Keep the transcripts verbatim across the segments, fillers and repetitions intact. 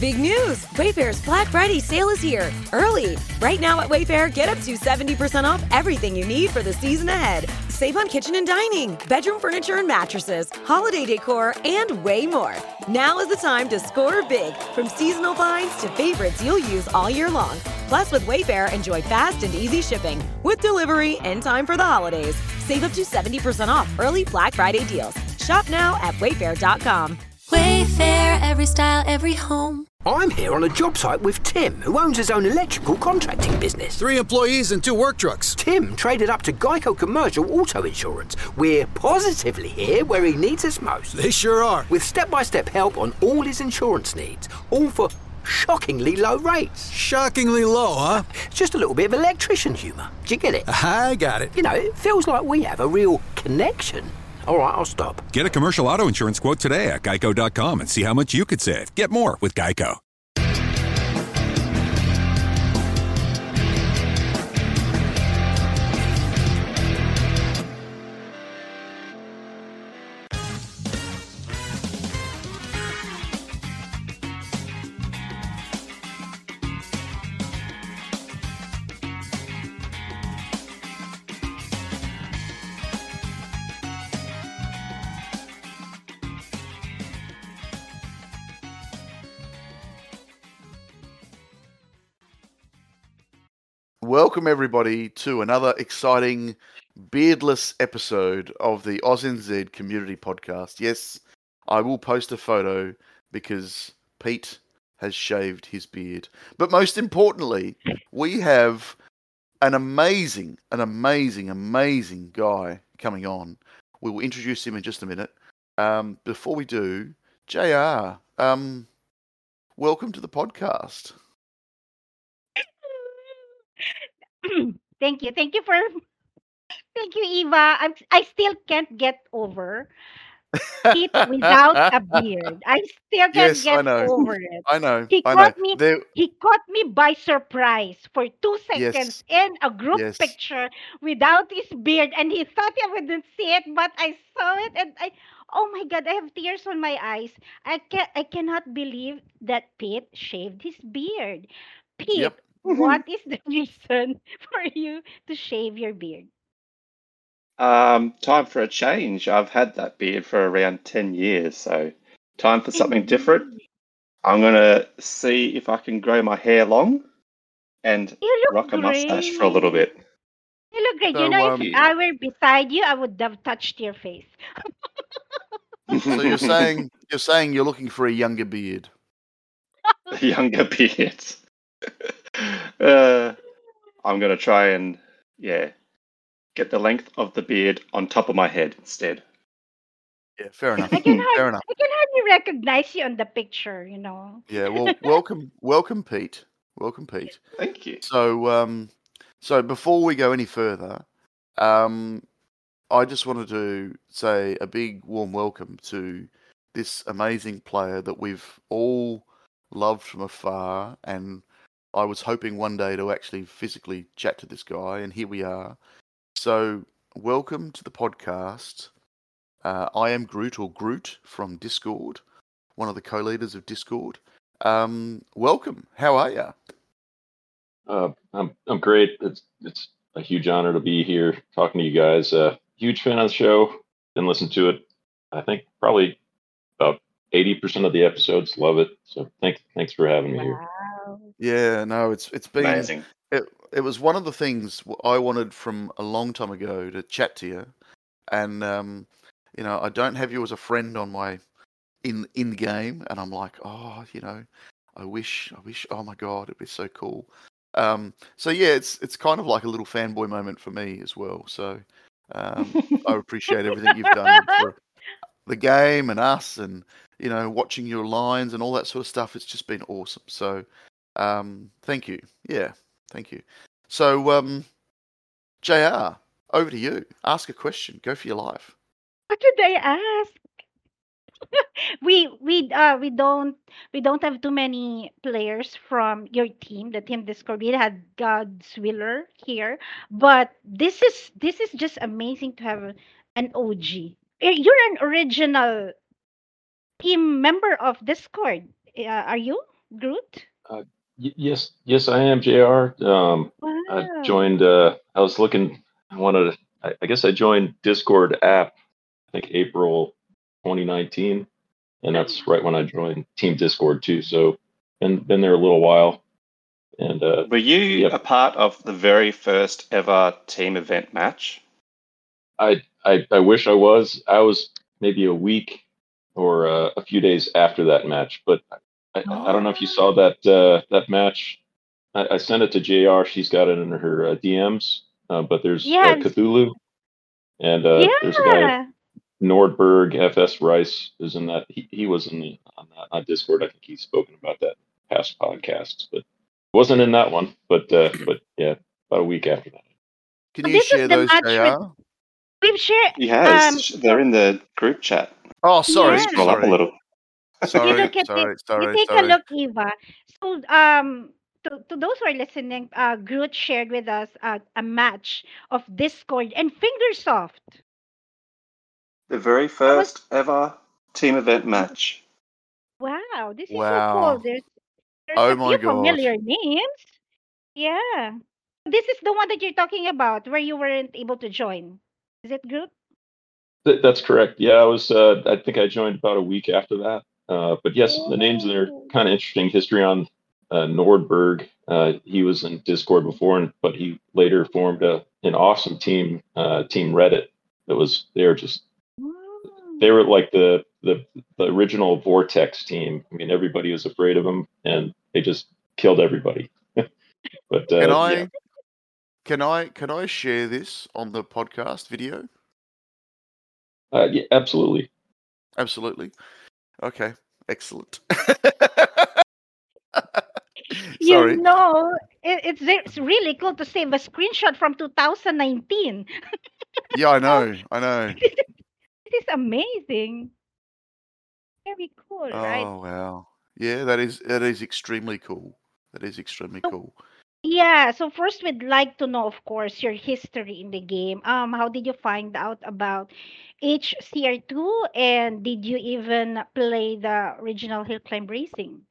Big news! Wayfair's Black Friday sale is here, early. Right now at Wayfair, get up to seventy percent off everything you need for the season ahead. Save on kitchen and dining, bedroom furniture and mattresses, holiday decor, and way more. Now is the time to score big, from seasonal finds to favorites you'll use all year long. Plus, with Wayfair, enjoy fast and easy shipping with delivery in time for the holidays. Save up to seventy percent off early Black Friday deals. Shop now at wayfair dot com. Wayfair, every style, every home. I'm here on a job site with Tim, who owns his own electrical contracting business. Three employees and two work trucks. Tim traded up to Geico Commercial Auto Insurance. We're positively here where he needs us most. They sure are. With step-by-step help on all his insurance needs, all for shockingly low rates. Shockingly low, huh? Just a little bit of electrician humour. Do you get it? I got it. You know, it feels like we have a real connection. All right, I'll stop. Get a commercial auto insurance quote today at geico dot com and see how much you could save. Get more with Geico. Welcome, everybody, to another exciting beardless episode of the AusNZ Community Podcast. Yes, I will post a photo because Pete has shaved his beard. But most importantly, we have an amazing, an amazing, amazing guy coming on. We will introduce him in just a minute. Um, before we do, J R, um, welcome to the podcast. Thank you. Thank you for thank you, Eva. I'm I still can't get over Pete without a beard. I still can't Yes, I get know. over it. I know. He I know. caught me There, he caught me by surprise for two yes, seconds in a group yes. picture without his beard, and he thought I wouldn't see it, but I saw it, and I oh my god, I have tears on my eyes. I can I cannot believe that Pete shaved his beard. Pete, Yep. what is the reason for you to shave your beard? Um, time for a change. I've had that beard for around ten years, so time for something different. Indeed. I'm gonna see if I can grow my hair long and You look rock a mustache for a little great. bit. You look great. You So, know, if um, Thank I were beside you, I would have touched your face. so you're you. saying you're saying you're looking for a younger beard. Younger beard. uh, I'm gonna try and yeah, get the length of the beard on top of my head instead. Yeah, fair enough. I can hard, Fair enough. I can hardly recognize you on the picture. You know. Yeah, well, welcome, welcome, Pete. Welcome, Pete. Thank you. So, um, so before we go any further, um, I just wanted to say a big warm welcome to this amazing player that we've all loved from afar, and I was hoping one day to actually physically chat to this guy, and here we are. So, welcome to the podcast. Uh, I am Groot, or Groot from Discord, one of the co-leaders of Discord. Um, welcome. How are you? Uh, I'm I'm great. It's it's a huge honor to be here talking to you guys. Uh, huge fan of the show. Been listening to it. I think probably about eighty percent of the episodes. Love it. So thanks thanks for having me here. Wow. Yeah, no, it's it's been Amazing. it. It was one of the things w- I wanted from a long time ago to chat to you, and um, you know, I don't have you as a friend on my in in the game, and I'm like, oh, you know, I wish, I wish, oh my god, it'd be so cool. Um, so yeah, it's it's kind of like a little fanboy moment for me as well. So um, I appreciate everything you've done for the game and us, and you know, watching your lines and all that sort of stuff. It's just been awesome. So um, thank you. Yeah, thank you. So um, J R, over to you. Ask a question. Go for your life. What did I ask? we we uh we don't we don't have too many players from your team, the team Discord. We had God's Willer here, but this is this is just amazing to have an O G. Eh, You're an original team member of Discord. Uh, are you? Groot? Uh, y- yes, yes, I am J R. Um, I Wow. joined. Uh, I was looking. I wanted to. I, I guess I joined Discord app. I think April twenty nineteen, and that's right when I joined Team Discord too. So been been there a little while, and uh, Were you yep. a part of the very first ever team event match? I, I I wish I was. I was maybe a week or uh, a few days after that match, but I, I don't know if you saw that uh, that match. I, I sent it to J R. She's got it in her uh, D Ms. Uh, but there's uh, Yes. Cthulhu, and uh, there's a guy Yeah. Nordberg, F S Rice is in that. He, he was in the on, that, on Discord. I think he's spoken about that in past podcasts, but wasn't in that one. But uh, but yeah, about a week after that. Can So you this is share the those, match with J R? we've shared. He has. Um. They're So in the group chat. Oh, sorry, yeah. Scroll up a sorry, little. You sorry, look at it. sorry, You sorry, take a sorry. look, Eva. So um. To, to those who are listening, uh, Groot shared with us uh, a match of Discord and Fingersoft. The very That was first ever team event match. wow. This is so cool. Wow. There's there's Oh a my few god. familiar names. Yeah. This is the one that you're talking about where you weren't able to join. Is it Groot? Th- that's correct. Yeah, I was. Uh, I think I joined about a week after that. Uh, but yes, the names there Oh. kind of interesting history on uh, Nordberg. Uh, he was in Discord before, and, but he later formed a, an awesome team, uh, Team Reddit. That was they were just they were like the, the the original Vortex team. I mean, everybody was afraid of them, and they just killed everybody. But Can uh, I yeah, can I can I share this on the podcast video? uh, yeah, absolutely. Absolutely. Okay. Excellent. You Sorry. know, it, it's it's really cool to save a screenshot from two thousand nineteen. Yeah, I Oh, know. I know. this is amazing. Very cool, right? Oh wow. Yeah, that is that is extremely cool. That is extremely So cool. yeah, so first we'd like to know, of course, your history in the game. Um, how did you find out about H C R two, and did you even play the original Hill Climb Racing?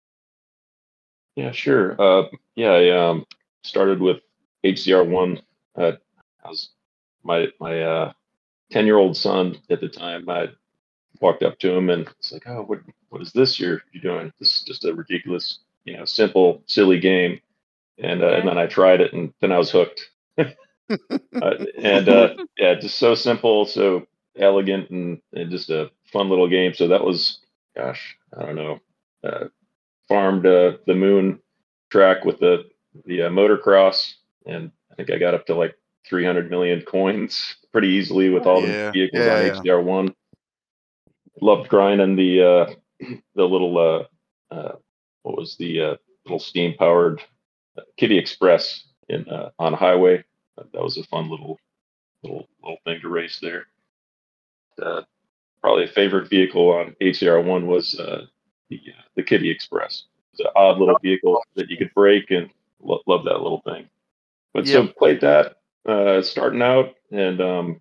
Yeah, sure. Uh, yeah, I um, started with H C R one. Uh, I was my my uh, ten year old son at the time. I walked up to him and it's like, oh, what what is this you're you're doing? This is just a ridiculous, you know, simple, silly game. And uh, and Yeah. then I tried it, and then I was hooked. uh, and uh, yeah, just so simple, so elegant, and, and just a fun little game. So that was, gosh, I don't know. Uh, farmed uh, the moon track with the the uh, motocross, and I think I got up to like three hundred million coins pretty easily with all the Yeah. vehicles Yeah, on yeah. H C R one. Loved grinding the uh, the little uh, uh, what was the uh, little steam powered Kitty Express in uh, on highway. That was a fun little little little thing to race there. Uh, probably a favorite vehicle on H C R one was uh, the uh, the Kitty Express. It's an odd little vehicle that you could break, and lo- love that little thing. But so Yep. played that uh, starting out, and um,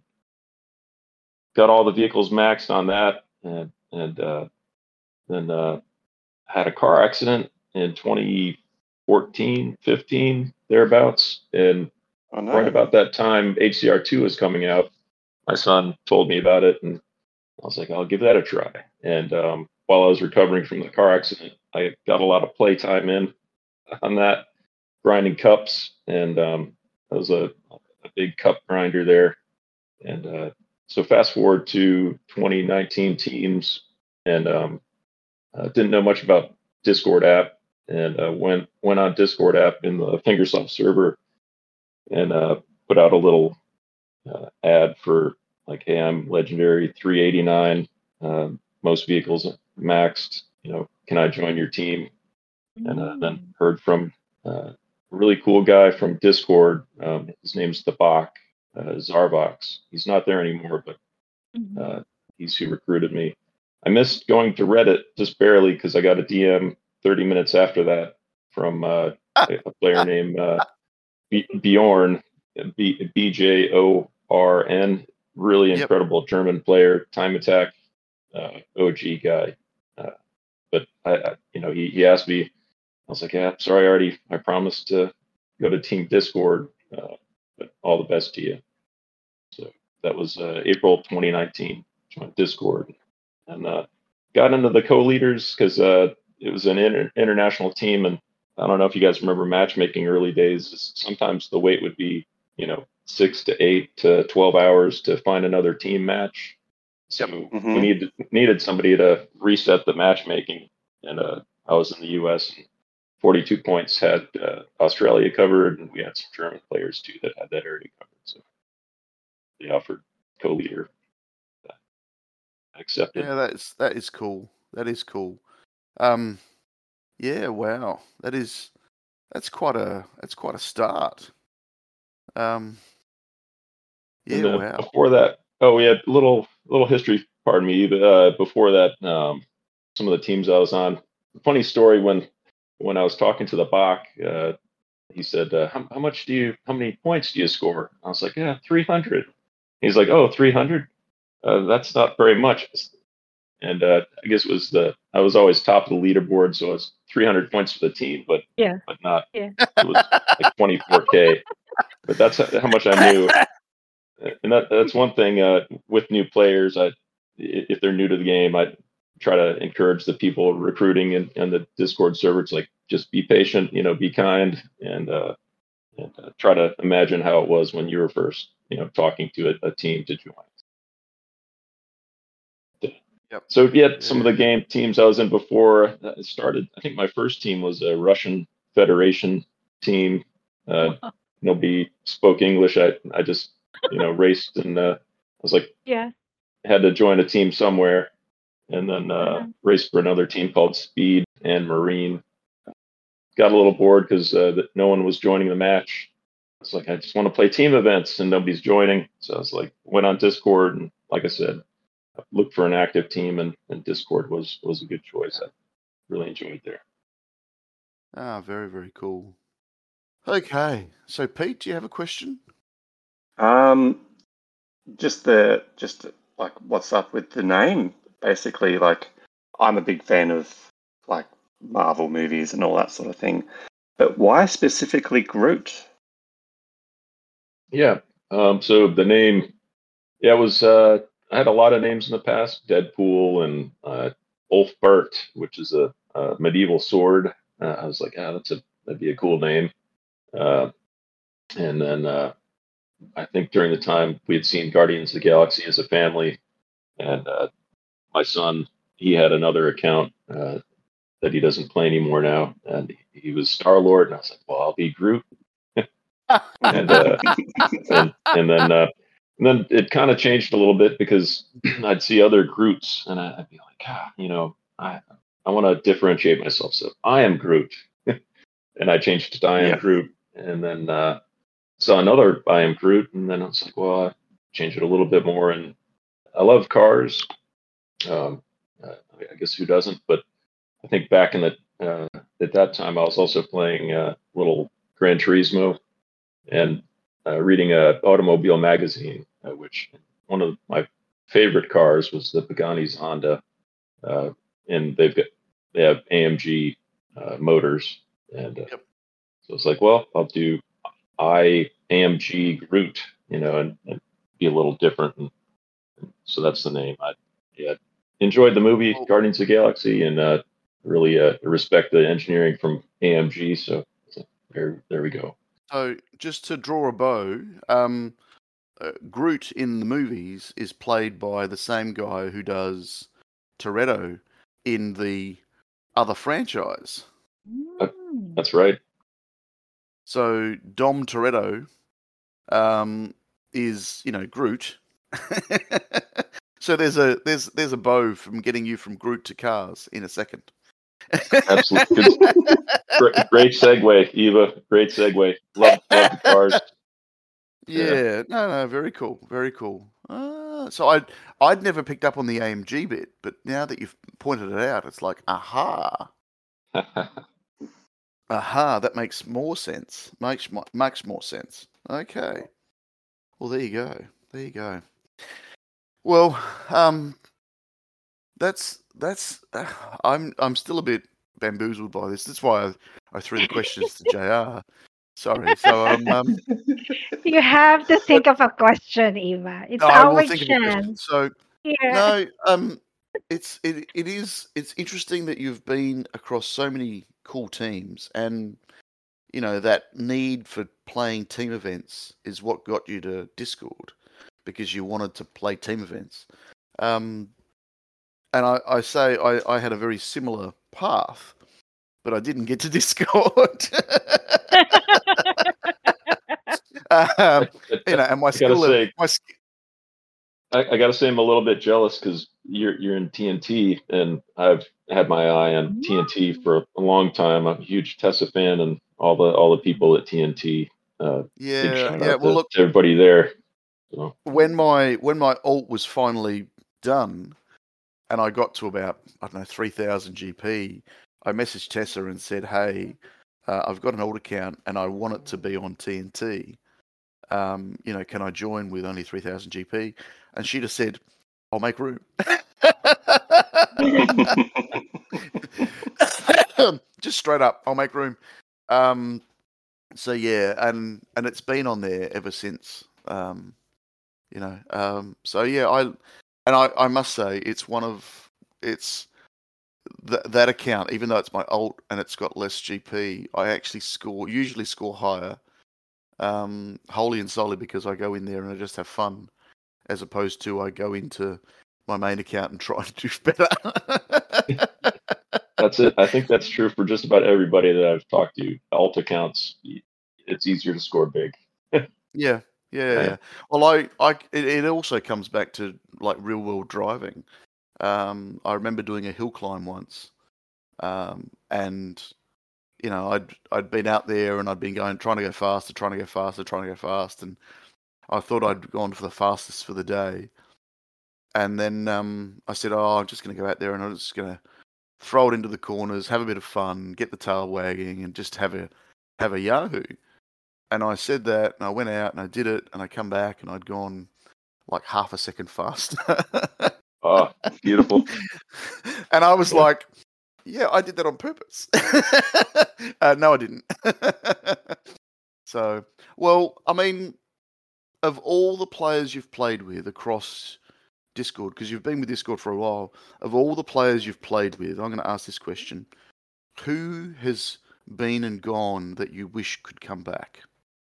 got all the vehicles maxed on that, and and uh, then uh, had a car accident in twenty fourteen, fifteen thereabouts, and Oh right no. about that time, H C R two was coming out. My son told me about it, and I was like, I'll give that a try. And um, while I was recovering from the car accident, I got a lot of play time in on that, grinding cups, and um, I was a, a big cup grinder there. And uh, so fast forward to twenty nineteen teams, and um, uh, didn't know much about Discord app, and uh, went went on Discord app in the Fingersoft server, and uh, put out a little uh, ad for like, hey, I'm legendary three eighty-nine, uh, most vehicles maxed. You know, can I join your team? And uh, then Mm. heard from uh, a really cool guy from Discord. Um, his name's the Bach, uh, Zarvox. He's not there anymore, but Mhm. uh, he's who recruited me. I missed going to Reddit just barely because I got a D M thirty minutes after that from uh, a, a player named uh, B- Bjorn, B- B J O R N, really Yep. incredible German player, time attack, uh, O G guy. Uh, but I, I you know, he, he asked me, I was like, yeah, sorry, I already, I promised to go to Team Discord, uh, but all the best to you. So that was uh, April twenty nineteen, joined Discord, and uh, got into the co-leaders because uh, it was an inter- international team, and I don't know if you guys remember matchmaking early days. Sometimes the wait would be, you know, six to eight to twelve hours to find another team match. So Mhm. we needed needed somebody to reset the matchmaking, and uh, I was in the U S and forty-two points had uh, Australia covered, and we had some German players too that had that area covered. So they offered co-leader. I accepted. Yeah, that's that is cool. That is cool. Um, yeah, wow, that is that's quite a that's quite a start. Um, yeah, And uh, wow. before that, oh, we had a little little history. Pardon me. But uh, before that, um, some of the teams I was on. Funny story when when I was talking to the Bach, uh, he said, uh, how, "How much do you? How many points do you score?" I was like, "Yeah, three hundred." He's like, "Oh, three hundred? Uh, that's not very much." And uh, I guess it was the I was always top of the leaderboard, so it was three hundred points for the team, but Yeah. but not. Yeah. It was like twenty-four K. But that's how, how much I knew. And that that's one thing uh, with new players. I if they're new to the game, I try to encourage the people recruiting and, and the Discord server. It's like just be patient, you know, be kind, and uh, and uh, try to imagine how it was when you were first, you know, talking to a, a team to join. Yep. So yeah, some of the Yeah. game teams I was in before I started. I think my first team was a Russian Federation team. Uh, nobody spoke English. I I just you know raced and uh, I was like Yeah. had to join a team somewhere, and then uh, Uh-huh. raced for another team called Speed and Marine. Got a little bored because uh, that no one was joining the match. It's like I just want to play team events and nobody's joining. So I was like went on Discord and like I said, looked for an active team, and, and Discord was was a good choice. I really enjoyed there. Ah, very very cool. Okay, so Pete, do you have a question? Um, just the just like what's up with the name? Basically, like I'm a big fan of like Marvel movies and all that sort of thing, but why specifically Groot? Yeah. Um, so the name, yeah, it was uh, I had a lot of names in the past, Deadpool and uh, Ulfbert, which is a, a medieval sword. Uh, I was like, ah, that's a that'd be a cool name. Uh, and then uh, I think during the time we had seen Guardians of the Galaxy as a family, and uh, my son, he had another account uh, that he doesn't play anymore now, and he was Star Lord, and I was like, well, I'll be Groot. and uh, and and then uh, and then it kind of changed a little bit because I'd see other Groots, and I'd be like, ah, you know, I I want to differentiate myself, so I am Groot, and I changed to I am Yeah. Groot, and then uh, saw another I am Groot, and then I was like, well, I change it a little bit more, and I love cars. Um, uh, I guess who doesn't? But I think back in the uh, at that time, I was also playing uh, little Gran Turismo and uh, reading a automobile magazine, uh, which one of my favorite cars was the Pagani's Honda, uh, and they've got they have A M G uh, motors, and uh, Yep. so it's like, well, I'll do I A M G Groot, you know, and, and be a little different, and, and so that's the name. I yeah enjoyed the movie Well- Guardians of the Galaxy, and uh, really uh, respect the engineering from A M G. So, so there there we go. So just to draw a bow, um, uh, Groot in the movies is played by the same guy who does Toretto in the other franchise. Mm. That's right. So Dom Toretto um, is, you know, Groot. So there's a there's there's a bow from getting you from Groot to cars in a second. Absolutely. Great, great segue, Eva. Great segue. Love, love the cars. Yeah, no, no, very cool, very cool. Uh, so I'd I'd never picked up on the A M G bit, but now that you've pointed it out, it's like, aha, aha, that makes more sense. Makes mo- makes more sense. Okay. Well, there you go. There you go. Well, um, that's that's. Uh, I'm I'm still a bit bamboozled by this. That's why I, I threw the questions to J R. Sorry. So um, um You have to think of a question, Eva. It's I will our think of a question. chance. So Yeah. no, um, it's it it is it's interesting that you've been across so many cool teams, and you know that need for playing team events is what got you to Discord because you wanted to play team events. Um, and I, I say I, I had a very similar path, but I didn't get to Discord. um, you know, and my I gotta skill, level- say, my sk- I, I gotta say, I'm a little bit jealous because you're you're in T N T, and I've had my eye on T N T for a long time. I'm a huge Tessa fan, and all the all the people at T N T. Uh, big yeah, shout yeah. out Well, to, look, to everybody there. So, when my when my alt was finally done, and I got to about I don't know three thousand G P, I messaged Tessa and said, "Hey, uh, I've got an alt account and I want it to be on T N T. Um, you know, can I join with only three thousand G P?" And she just said, "I'll make room." Just straight up, I'll make room. Um, so yeah, and and it's been on there ever since. Um, you know, um, so yeah, I and I, I must say it's one of it's th- that account, even though it's my alt and it's got less G P, I actually score usually score higher, um, wholly and solely because I go in there and I just have fun, as opposed to I go into my main account and try to do better. that's it. I think that's true for just about everybody that I've talked to. Alt accounts, it's easier to score big. Yeah, yeah, yeah, Yeah. yeah. Well, I, I, it, it also comes back to like real world driving. Um, I remember doing a hill climb once, um, and you know, I'd I'd been out there and I'd been going trying to go faster, trying to go faster, trying to go fast, and I thought I'd gone for the fastest for the day. And then um, I said, "Oh, I'm just going to go out there and I'm just going to throw it into the corners, have a bit of fun, get the tail wagging, and just have a have a yahoo." And I said that, and I went out and I did it, and I come back and I'd gone like half a second faster. Oh, beautiful. And I was Yeah. like, "Yeah, I did that on purpose." uh, no, I didn't. So, well, I mean, of all the players you've played with across Discord, because you've been with Discord for a while, of all the players you've played with, I'm going to ask this question: who has been and gone that you wish could come back?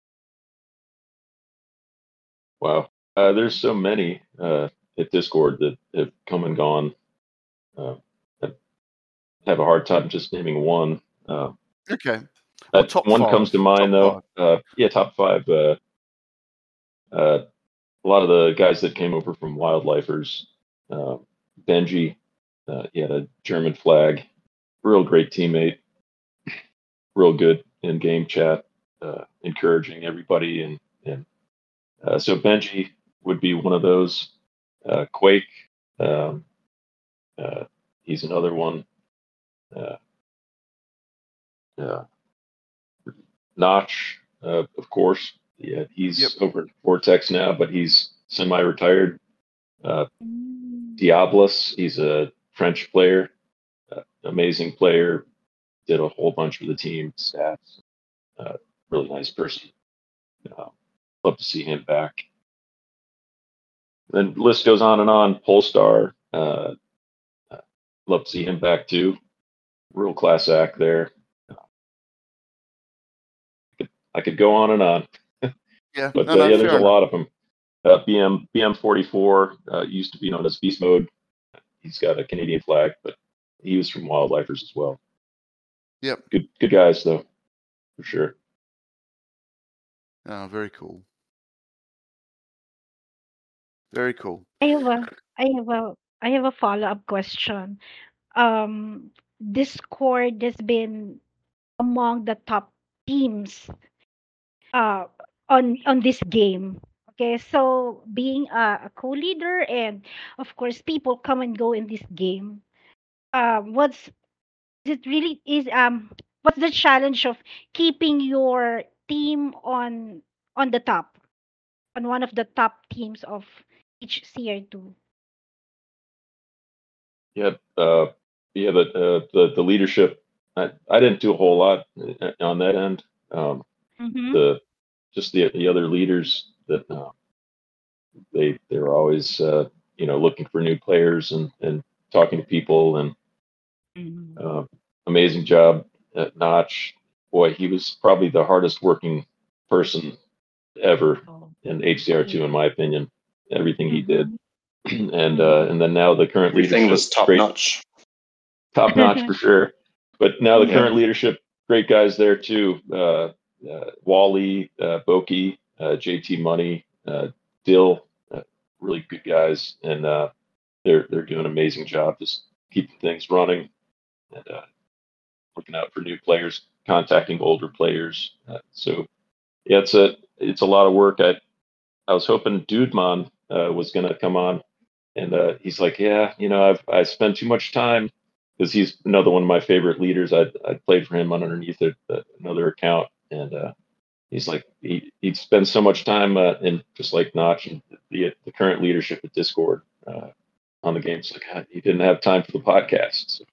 Wow. Uh, there's so many uh, at Discord that have come and gone. Uh, I have a hard time just naming one. Uh, Okay. Well, uh, top one five. comes to mind, Top though. Uh, yeah, top five. Uh, uh, a lot of the guys that came over from Wildlifers, uh, Benji, uh, he had a German flag, real great teammate, real good in game chat, uh, encouraging everybody, and and uh, so Benji would be one of those. Uh, Quake, um, uh, he's another one. Uh, uh, Notch, uh, of course, yeah, he's Yep. over at Vortex now, but he's semi-retired. Uh, Mm. Diablos, he's a French player, uh, amazing player, did a whole bunch for the team, stats, uh, really nice person. Uh, love to see him back. Then the list goes on and on. Polestar, uh, uh, love to see him back too. Real class act there. I could go on and on, Yeah. but No, uh, no, yeah, there's fair a enough. lot of them. Uh, B M B M forty-four uh, used to be known as Beast Mode. He's got a Canadian flag, but he was from Wildlifers as well. Yep. Good, good guys though, for sure. Oh, very cool. Very cool. I have a I have a I have a follow-up question. Um, Discord has been among the top teams uh on on this game. Okay, so being a, a co-leader and of course people come and go in this game. Um, what's it really is um what's the challenge of keeping your team on on the top on one of the top teams of each C R two? yeah, uh, yeah, but uh, the the leadership, I, I didn't do a whole lot uh, on that end. Um, Mm-hmm. the just the the other leaders that uh, they they were always uh, you know looking for new players and and talking to people and Mm-hmm. uh, amazing job at Notch. Boy, he was probably the hardest working person ever Oh, in H C R two, yeah. in my opinion. Everything he did, Mm-hmm. and uh, Mm-hmm. and then now the current Everything leadership, was top great, notch. top notch for sure. But now the Yeah. current leadership, great guys there too. Uh, uh, Wally, uh, Boki, uh, J T Money, uh, Dill, uh, really good guys, and uh, they're they're doing an amazing job just keeping things running and uh, looking out for new players, contacting older players. Uh, so yeah, it's a it's a lot of work. I I was hoping Dudemon uh, was going to come on, and uh, he's like, yeah, you know, I've I spent too much time because he's another one of my favorite leaders. I I played for him underneath a, a, another account, and uh, he's like he he spends so much time uh, in just like Notch and the the current leadership at Discord uh, on the game. It's like God, he didn't have time for the podcast. So,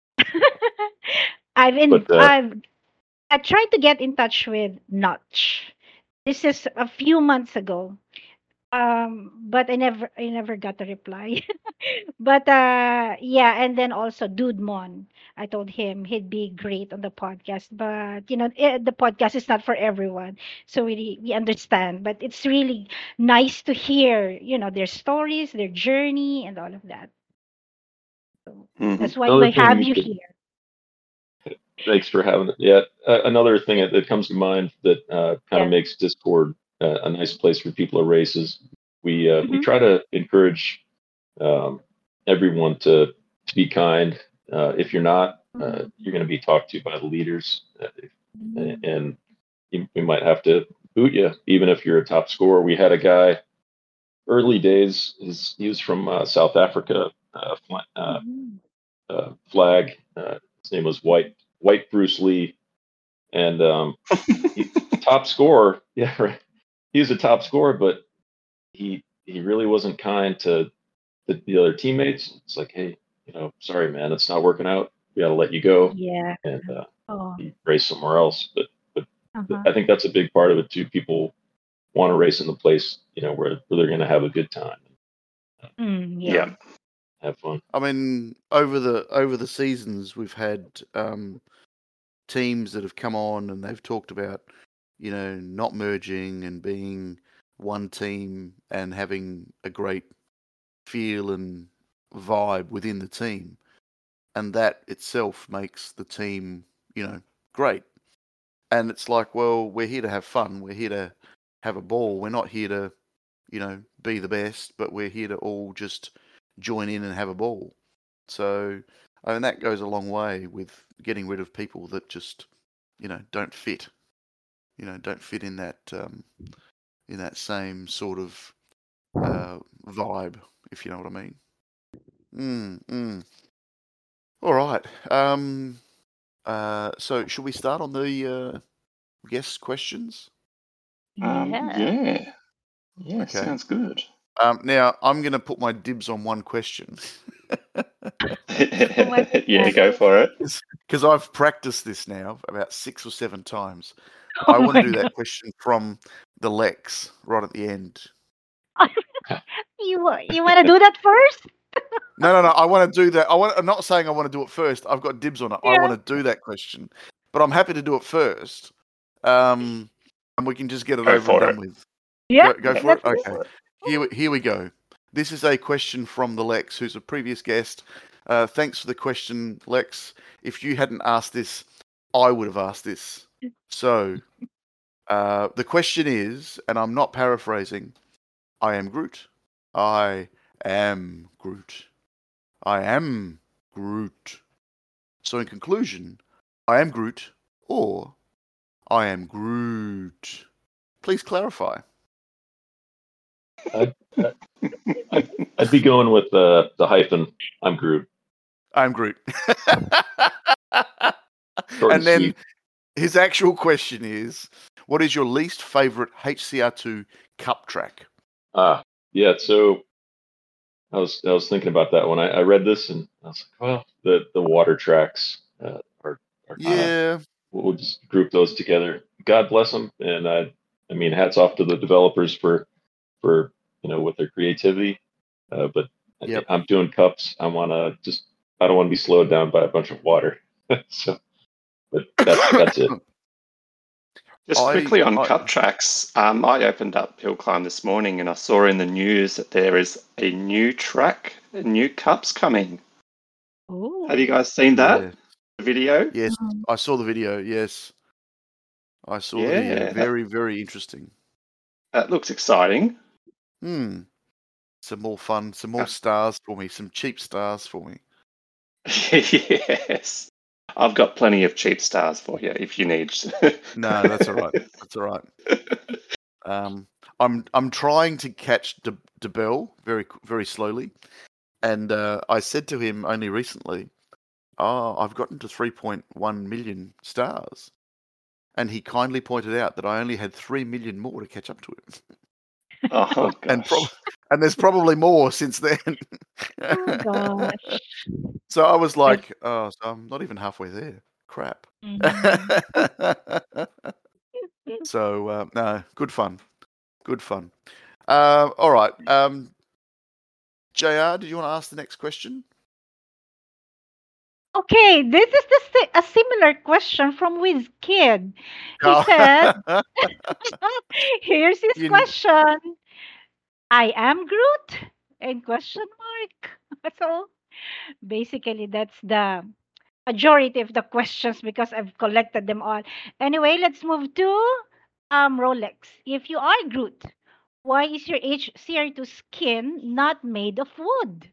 I've in but uh, I've I tried to get in touch with Notch. This is a few months ago. Um, but I never I never got a reply. But uh yeah, and then also Dude Mon. I told him he'd be great on the podcast, but you know, eh, the podcast is not for everyone. So we we understand, but it's really nice to hear, you know, their stories, their journey and all of that. So hmm that's why another we thing have you you could here. Thanks for having it. Yeah, uh, another thing that, that comes to mind that uh, kind of Yeah. makes Discord uh, a nice place for people to race is we uh, we Mm-hmm. try to encourage um, everyone to to be kind. Uh, if you're not, uh, you're going to be talked to by the leaders, uh, Mm-hmm. and you, we might have to boot you, even if you're a top scorer. We had a guy early days. His, he was from uh, South Africa, uh, fla- uh, Mm-hmm. uh, flag. Uh, his name was White White Bruce Lee, and um, he, top scorer. Yeah, right. He was a top scorer, but he he really wasn't kind to the, the other teammates. It's like, hey, you know, sorry, man, it's not working out. We got to let you go, Yeah. and uh, Oh. he race somewhere else. But but Uh-huh. I think that's a big part of it too. People want to race in the place, you know, where, where they're going to have a good time, Mm, yeah. Yeah. have fun. I mean, over the over the seasons, we've had um, teams that have come on and they've talked about, you know, not merging and being one team and having a great feel and vibe within the team, and that itself makes the team, you know, great. And it's like, well, we're here to have fun. We're here to have a ball. We're not here to, you know, be the best, but we're here to all just join in and have a ball. So, I mean, that goes a long way with getting rid of people that just, you know, don't fit. You know, don't fit in that um, in that same sort of uh, vibe, if you know what I mean. Mm, mm. All right. Um, uh, so, should we start on the uh, guest questions? Um, Yeah. yeah. Yeah, Okay. sounds good. Um, now, I'm going to put my dibs on one question Yeah, go for it. because I've practiced this now about six or seven times. Oh I want my to do god. that question from the Lex right at the end. You wa- you want to do that first? No, no, no. I want to do that. I want. I'm not saying I want to do it first. I've got dibs on it. I Yeah. want to do that question, but I'm happy to do it first. Um, and we can just get it Go over and for done it. with. Yeah. Go, go th- for it. let's do Okay. it. Here, we- here we go. This is a question from the Lex, who's a previous guest. Uh, thanks for the question, Lex. If you hadn't asked this, I would have asked this. So, uh, the question is, and I'm not paraphrasing, I am Groot. I am Groot. I am Groot. So, in conclusion, I am Groot or I am Groot. Please clarify. I'd, I'd, I'd be going with the the hyphen. I'm Groot. I'm Groot. Short And then sweet. his actual question is, what is your least favorite H C R two cup track? Ah, yeah. So I was I was thinking about that when I, I read this, and I was like, well, the the water tracks uh, are are kind of Yeah. we'll just group those together. God bless them, and I I mean, hats off to the developers for for you know with their creativity. Uh, but Yep. I'm doing cups. I want to just I don't want to be slowed down by a bunch of water. So, but that's that's it. Just I- quickly on I- cup tracks, um, I opened up Hill Climb this morning and I saw in the news that there is a new track, new cups coming. Oh. Have you guys seen that Yeah. video? Yes, Mhm. I saw the video. Yes, I saw the video. Yeah, that- Very, very interesting. That looks exciting. Hmm. Some more fun. Some more Uh, stars for me. Some cheap stars for me. Yes. I've got plenty of cheap stars for you if you need. No, that's all right. That's all right. Um, I'm I'm trying to catch De, De Bell very very slowly, and uh, I said to him only recently, "Oh, I've gotten to three point one million stars," and he kindly pointed out that I only had three million more to catch up to him, Oh, gosh. and prob- and there's probably more since then. Oh gosh. So I was like, "Oh, so I'm not even halfway there. Crap." Mhm. So uh, no, good fun, good fun. Uh, all right, um, J R, did you want to ask the next question? Okay, this is the si- a similar question from WizKid. He Oh. said, "Here's his You kn- question. I am Groot?" And question mark. So basically, that's the majority of the questions because I've collected them all. Anyway, let's move to um Rolex. If you are Groot, why is your H C R two skin not made of wood?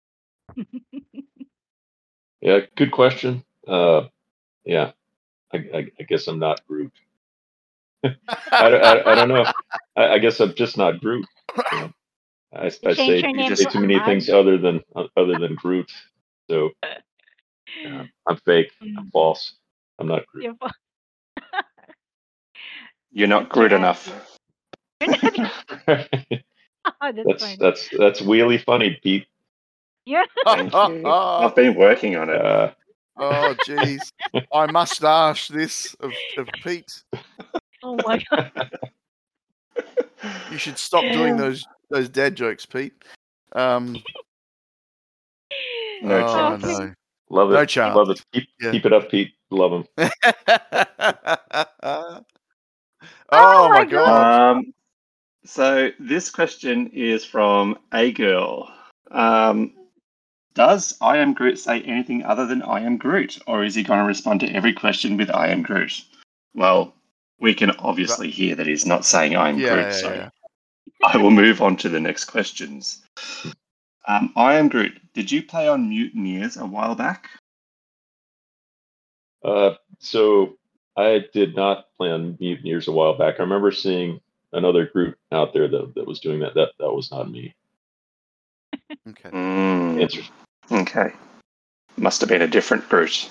Yeah, good question. Uh, yeah, I, I, I guess I'm not Groot. I, I, I don't know. I, I guess I'm just not Groot. You know? I, I Change say, your name say to too many Ahmad. things other than other than Groot. So uh, I'm fake. I'm Mm, false. I'm not Groot. you're fu- You're not That's your good enough. answer. You're not- Oh, that's that's funny. that's that's really funny, Pete. Yeah. Thank you. I've been working on it. Uh, Oh, jeez. I mustache this of, of Pete. Oh my god. You should stop doing those those dad jokes, Pete. Um, No oh, chance. no. love No it. chance. Love it. Keep Yeah. keep it up, Pete. Love him. oh, Oh my my god. Um, so this question is from a girl. Um, does I am Groot say anything other than I am Groot, or is he going to respond to every question with I am Groot? Well, we can obviously hear that he's not saying I am Yeah, Groot, yeah, so yeah. I will move on to the next questions. Um, I am Groot. Did you play on Mutineers a while back? Uh, so I did not play on Mutineers a while back. I remember seeing another group out there that, that was doing that. That that was not me. Okay. Mm, Answer. okay. Must have been a different Groot.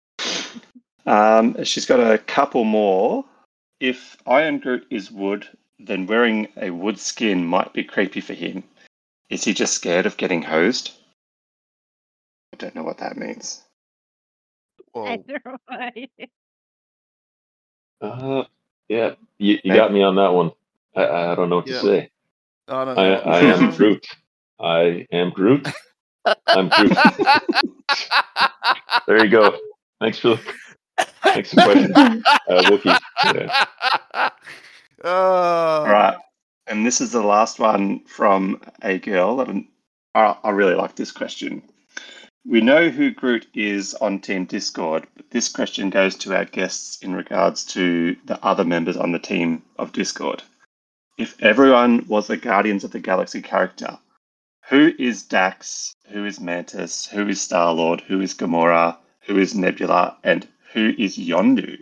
Um, she's got a couple more. If Iron Groot is wood, then wearing a wood skin might be creepy for him. Is he just scared of getting hosed? I don't know what that means. Well, I don't know why. Uh, yeah, you, you Hey. got me on that one. I, I don't know what Yeah. to say. I don't I, know. I am Groot. I am Groot. I'm Groot. There you go. Thanks for the thanks for the question. Uh, we'll keep. Yeah. Oh. All right. And this is the last one from a girl. And I, I really like this question. We know who Groot is on Team Discord, but this question goes to our guests in regards to the other members on the team of Discord. If everyone was a Guardians of the Galaxy character, who is Dax, who is Mantis, who is Star-Lord, who is Gamora, who is Nebula, and who is Yondu?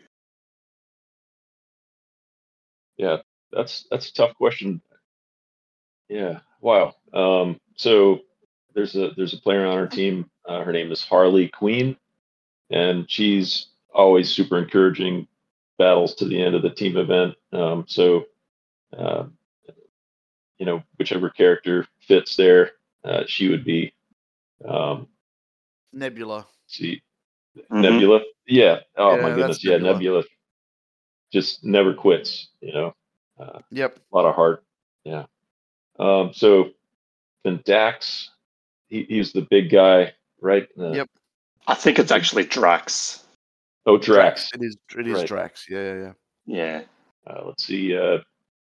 Yeah, that's that's a tough question. Yeah. Wow. Um, so there's a there's a player on our team. Uh, her name is Harley Quinn, and she's always super encouraging battles to the end of the team event. Um, so, uh, you know, whichever character fits there, uh, she would be. Um, Nebula. let's see, Mhm. Nebula. Yeah. Oh Yeah, my that's goodness. Yeah, Nebula. Nebula just never quits. You know, uh, Yep. a lot of heart. Yeah. Um, so then Dax, he, he's the big guy, right? Uh, Yep. I think it's actually Drax. Oh, Drax. It is. It is Right. Drax. Yeah, yeah, yeah. Yeah. Uh, let's see. Uh,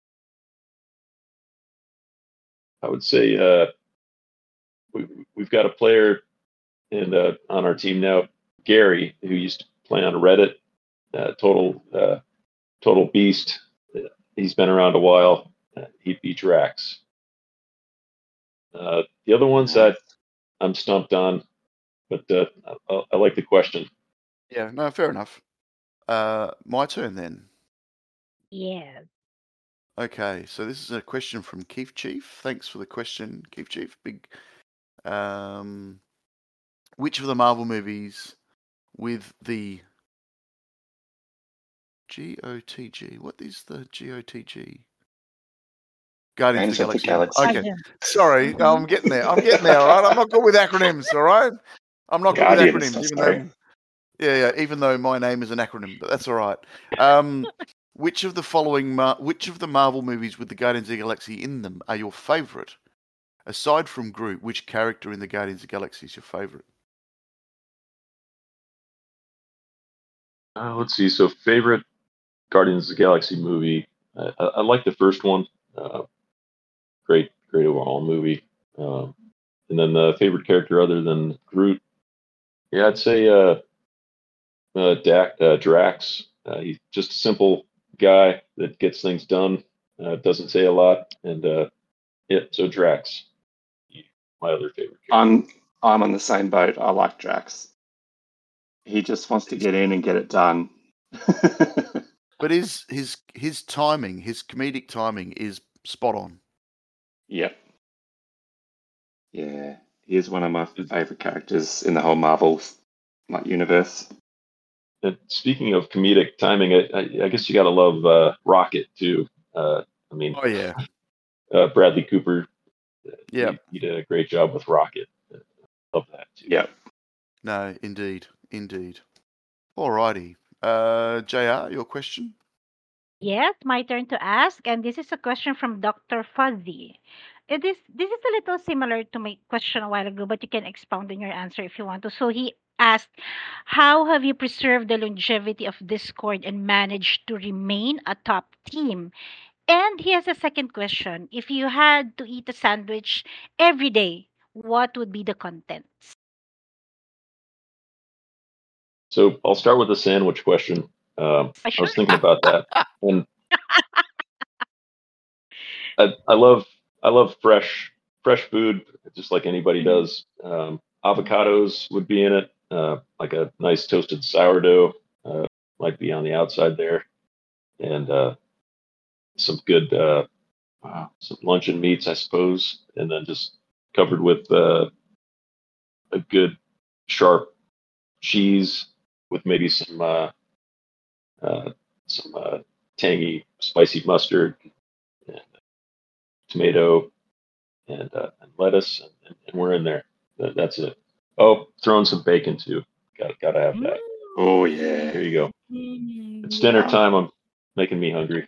I would say uh, we, we've got a player in uh, on our team now, Gary, who used to play on Reddit. Uh, total, uh, total beast. Uh, He's been around a while. Uh, he'd be Drax. Uh, the other ones that I'm stumped on, but uh, I, I like the question. Yeah. No, fair enough. Uh, my turn then. Yeah. Okay, so this is a question from Keith Chief. Thanks for the question, Keith Chief. Big. Um, which of the Marvel movies with the G O T G? What is the G O T G? Guardians Guardians of the of the Galaxy. Galaxy. Okay, sorry, no, I'm getting there. I'm getting there. All right, I'm not good with acronyms. All right, I'm not good with Guardians, acronyms. Even sorry. though, yeah, yeah, even though my name is an acronym, but that's all right. Um, which of the following, Mar- which of the Marvel movies with the Guardians of the Galaxy in them are your favourite? Aside from Groot, which character in the Guardians of the Galaxy is your favourite? Uh, let's see. So, favorite Guardians of the Galaxy movie. I, I, I like the first one. Uh, great, great overall movie. Um, and then the favorite character other than Groot. Yeah, I'd say uh, uh, Dak, uh, Drax. Uh, he's just a simple guy that gets things done. Uh, doesn't say a lot, and uh, yeah, so Drax, my other favorite character. I'm I'm on the same boat. I like Drax. He just wants to get in and get it done. But his his his timing, his comedic timing, is spot on. Yep. Yeah, he is one of my favorite characters in the whole Marvel like universe. And speaking of comedic timing, I, I, I guess you got to love uh, Rocket too. Uh, I mean, Oh yeah, uh, Bradley Cooper. uh, yeah. He, he did a great job with Rocket. Uh, love that too. Yep. No, indeed, indeed. Alrighty, uh, J R, your question. Yes, my turn to ask, and this is a question from Doctor Fuzzy. It is this is a little similar to my question a while ago, but you can expound on your answer if you want to. So he asked, "How have you preserved the longevity of Discord and managed to remain a top team?" And he has a second question: If you had to eat a sandwich every day, what would be the contents? So I'll start with the sandwich question. Um, Uh, I was sure. thinking about that, and I, I love I love fresh fresh food, just like anybody does. Um, avocados would be in it, uh, like a nice toasted sourdough uh, might be on the outside there, and uh, some good uh, wow, some luncheon meats, I suppose, and then just covered with uh, a good sharp cheese with maybe some uh, uh, some uh, tangy, spicy mustard, and tomato, and, uh, and lettuce, and, and we're in there. That, that's it. Oh, throwing some bacon too. Got got to have that. Oh yeah. Here you go. Mm, It's dinner yum. time. I'm making me hungry.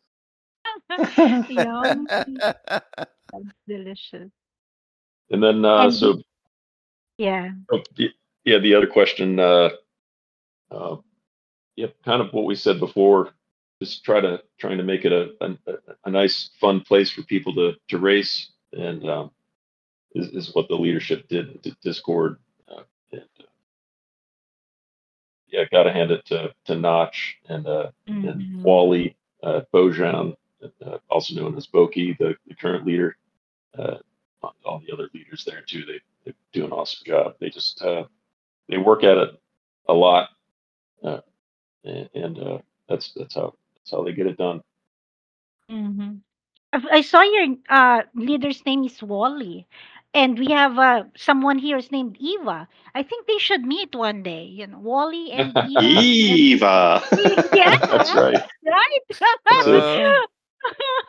Yum. That's delicious. And then uh, And so yeah. oh, the, yeah, the other question. Uh, uh, yep, kind of what we said before. Just try to trying to make it a a, a nice, fun place for people to to race, and um, is, is what the leadership did to Discord. Uh, and, uh, yeah, got to hand it to to Notch and uh, and Mhm. Wally, uh, Bojan, uh, also known as Boki, the, the current leader. Uh, all the other leaders there too. They they do an awesome job. They just uh, they work at it a lot, uh, and, and uh, that's that's how that's how they get it done. Mhm. I I saw your uh, leader's name is Wally, and we have uh, someone here is named Eva. I think they should meet one day. You know, Wally and Eva. Eva. Yeah, That's right. right. That's it. Uh,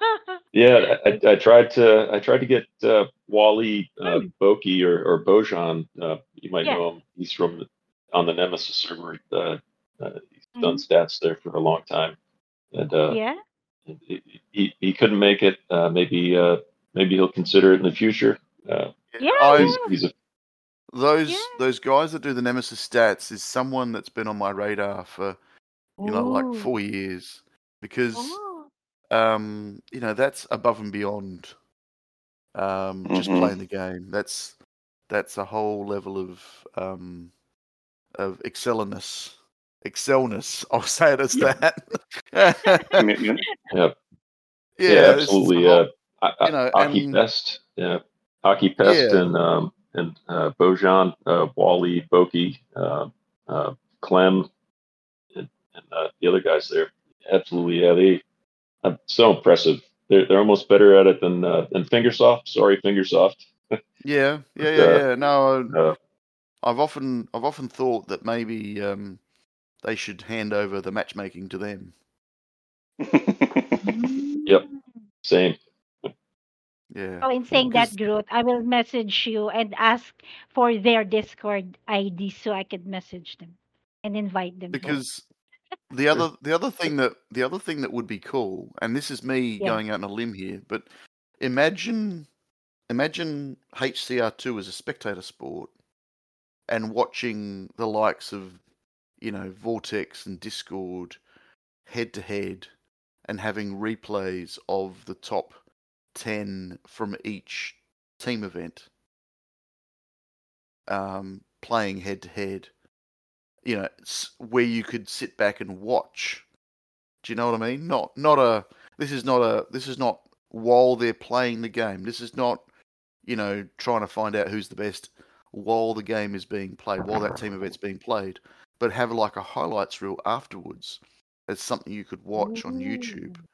Yeah, I, I tried to I tried to get uh, Wally uh, Hmm. Boki or, or Bojan. Uh, you might Yeah. know him. He's from the, on the Nemesis server. Uh, uh, he's done Mhm. stats there for a long time, and uh, Yeah. he, he he couldn't make it. Uh, maybe uh, maybe he'll consider it in the future. Uh, Yeah. I he's Yeah. he's a Yeah. those those guys that do the Nemesis stats is someone that's been on my radar for you know like Ooh. four years because Oh. um you know that's above and beyond um just hmm playing the game. That's that's a whole level of um of excellness. Excellness. I'll say it as that. Commitment. yeah yeah Yeah, this is a absolutely. whole Uh, A- you A- know, Aki and Pest, yeah, Aki Pest, yeah, and um, and uh, Bojan, uh, Wally Boki, uh, uh, Clem, and, and uh, the other guys there. Absolutely, yeah, they are so impressive. They're they're almost better at it than uh, than Fingersoft. Sorry, Fingersoft. yeah, yeah, But yeah, uh, yeah. No, uh, I've often I've often thought that maybe um they should hand over the matchmaking to them. yep, Mm. same. Yeah, Oh, in saying that, because Groot, I will message you and ask for their Discord I D so I could message them and invite them here. because the other the other thing that the other thing that would be cool, and this is me Yeah. going out on a limb here, but imagine imagine H C R two as a spectator sport and watching the likes of you know Vortex and Discord head to head and having replays of the top ten from each team event um, playing head to head, you know, s- where you could sit back and watch. Do you know what I mean? Not not a this is not a this is not while they're playing the game. This is not, you know, trying to find out who's the best while the game is being played, while that team event's being played, but have like a highlights reel afterwards as something you could watch on YouTube. Ooh.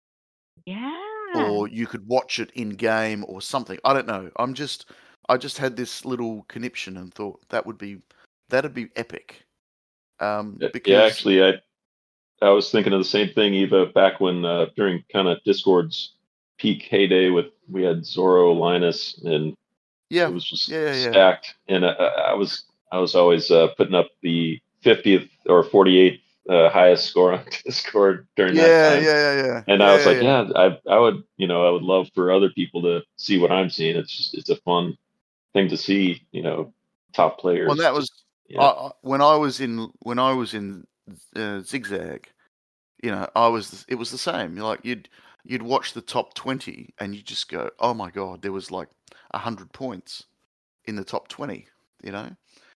Yeah. Or you could watch it in game or something. I don't know. I'm just I just had this little conniption and thought that would be that'd be epic. Um, Yeah, yeah, because actually, I I was thinking of the same thing, Eva, back when uh, during kind of Discord's peak heyday with we had Zoro, Linus, and it yeah, was just yeah, yeah, yeah, stacked. And I, I was I was always uh, putting up the fiftieth or forty-eighth uh, highest score on Discord during that yeah, time. yeah, yeah, yeah, And I was yeah, like, yeah. yeah, I I would you know I would love for other people to see what I'm seeing. It's just it's a fun thing to see. You know, top Well, players. that was Just I, yeah, I when I was in when I was in uh, Zigzag. You know, I was it was the same. Like you'd you'd watch the top twenty and you just go, oh my god, there was like a hundred points in the top twenty. You know,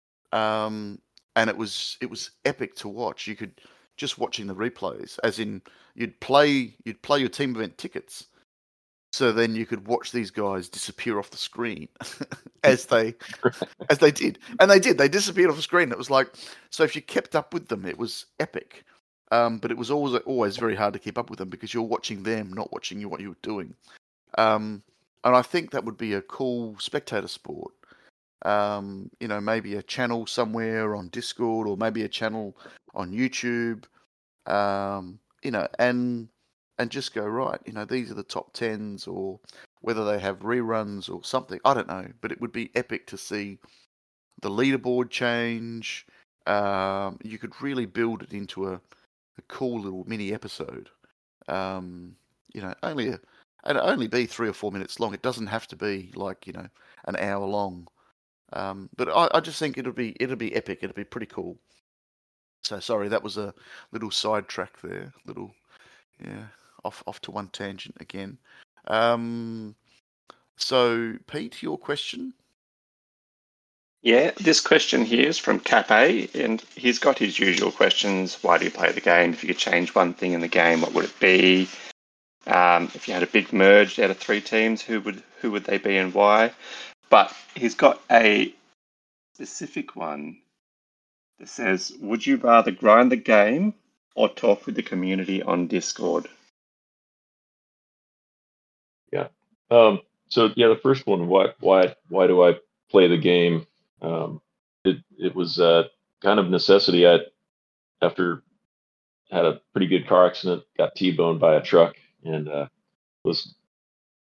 um, and it was it was epic to watch. You could just watching the replays, as in you'd play you'd play your team event tickets, so then you could watch these guys disappear off the screen as they as they did, and they did. They disappeared off the screen. It was like so if you kept up with them, it was epic. Um, but it was always always very hard to keep up with them because you're watching them, not watching you what you were doing. Um, and I think that would be a cool spectator sport. Um, you know, maybe a channel somewhere on Discord or maybe a channel on YouTube. Um, you know, and and just go right. You know, these are the top tens, or whether they have reruns or something. I don't know, but it would be epic to see the leaderboard change. Um, you could really build it into a, a cool little mini episode. Um, you know, only a, and it'll only be three or four minutes long. It doesn't have to be like you know an hour long. Um, but I, I just think it'll be it'll be epic. It'll be pretty cool. So sorry, that was a little sidetrack there. Little yeah, off off to one tangent again. Um, so Pete, your question. Yeah, this question here is from Cap A, and he's got his usual questions. Why do you play the game? If you could change one thing in the game, what would it be? Um, if you had a big merge out of three teams, who would who would they be and why? But he's got a specific one that says, would you rather grind the game or talk with the community on Discord? yeah. Um, so yeah, the first one, why why why do I play the game? Um, it it was uh, kind of necessity. I after had a pretty good car accident, got T-boned by a truck, and uh, was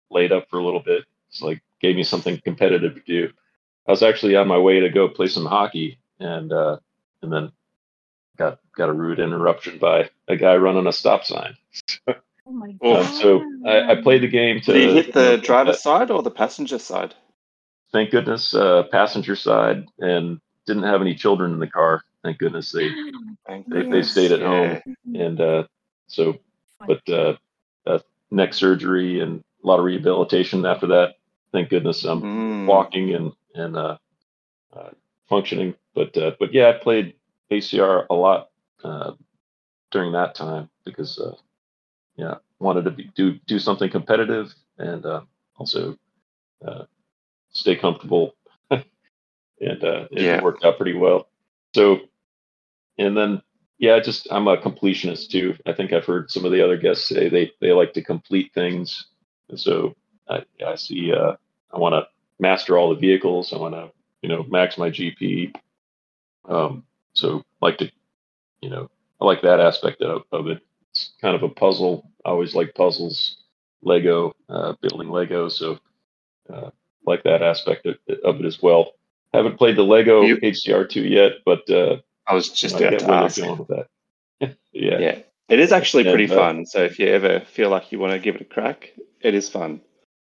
laid up for a little bit. It's like gave me something competitive to do. I was actually on my way to go play some hockey, and uh, and then got got a rude interruption by a guy running a stop sign. Oh my Oh. Um, god. so I, I played the game to Did you hit the you know, driver's side or the passenger side? thank goodness, uh, passenger side, and didn't have any children in the car. Thank goodness they Thank they, they goodness, stayed at yeah. home, and uh, so but uh, uh, neck surgery and a lot of rehabilitation after that. Thank goodness I'm Mm. walking and and uh, uh, functioning. But uh, but yeah, I played A C R a lot uh, during that time because uh, yeah, wanted to be, do do something competitive and uh, also uh, stay comfortable, and uh, it Yeah. worked out pretty well. So and then yeah, just I'm a completionist too. I think I've heard some of the other guests say they they like to complete things, and so I I see uh, I want to master all the vehicles. I want to you know max my G P. Um, so like to you know I like that aspect of, of it. It's kind of a puzzle. I always like puzzles, Lego, uh, building Lego. So uh, like that aspect of, of it as well. Haven't played the Lego You- H C R two yet, but uh, I was you just know, I about get to where ask. they're going with that. yeah. Yeah, it is actually pretty And, uh, fun. So if you ever feel like you want to give it a crack, it is fun.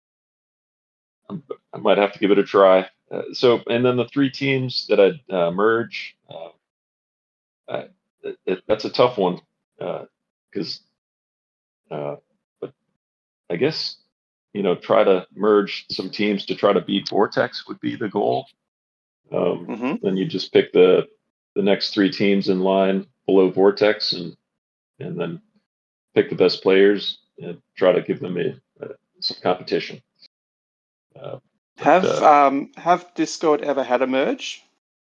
I might have to give it a try. Uh, so, and then the three teams that I'd uh, merge, uh, I, it, it, that's a tough one because, uh, uh, but I guess you know, try to merge some teams to try to beat Vortex would be the goal. Um, hmm Then you just pick the the next three teams in line below Vortex, and and then pick the best players and try to give them a, a some competition. Uh, Have uh, um have Discord ever had a merge?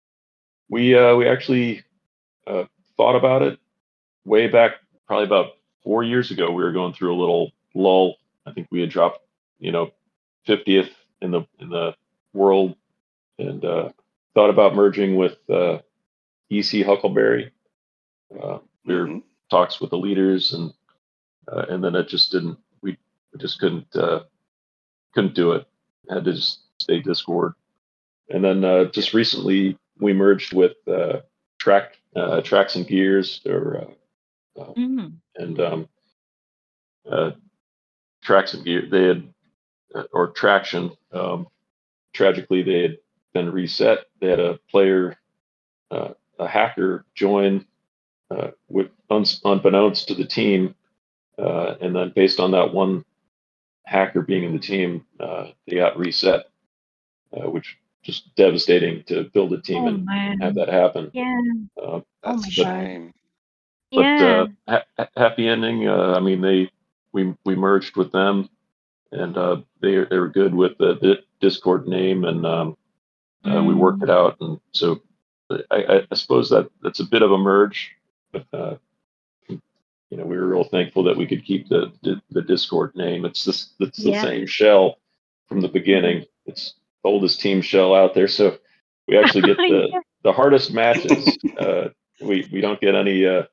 we uh, we actually uh, thought about it way back, probably about four years ago. We were going through a little lull. I think we had dropped, you know, fiftieth in the in the world, and uh, thought about merging with uh, E C Huckleberry. Uh, we were hmm talks with the leaders, and uh, and then it just didn't. We, we just couldn't uh, couldn't do it. Had to just stay Discord. And then uh, just recently we merged with uh, Track uh, Tracks and Gears, or uh, uh, Mhm. and um, uh, Tracks and Gear. They had uh, or Traction. Um, tragically, they had been reset. They had a player, uh, a hacker, join uh, with un- unbeknownst to the team, uh, and then based on that one hacker being in the team, uh, they got reset, uh, which just devastating to build a team Oh and have man. that happen. Yeah. Uh, Oh That's my a god. shame. but Yeah. uh, ha- ha- happy ending. Uh, I mean, they we we merged with them, and uh, they they were good with the, the Discord name, and um, uh, we worked Mm. it out. And so I, I, I suppose that that's a bit of a merge, but uh, you know, we were real thankful that we could keep the the, the Discord name. It's this it's the Yeah. same shell from the beginning. It's the oldest team shell out there, so we actually get the Yeah. the hardest matches. Uh, we we don't get any uh,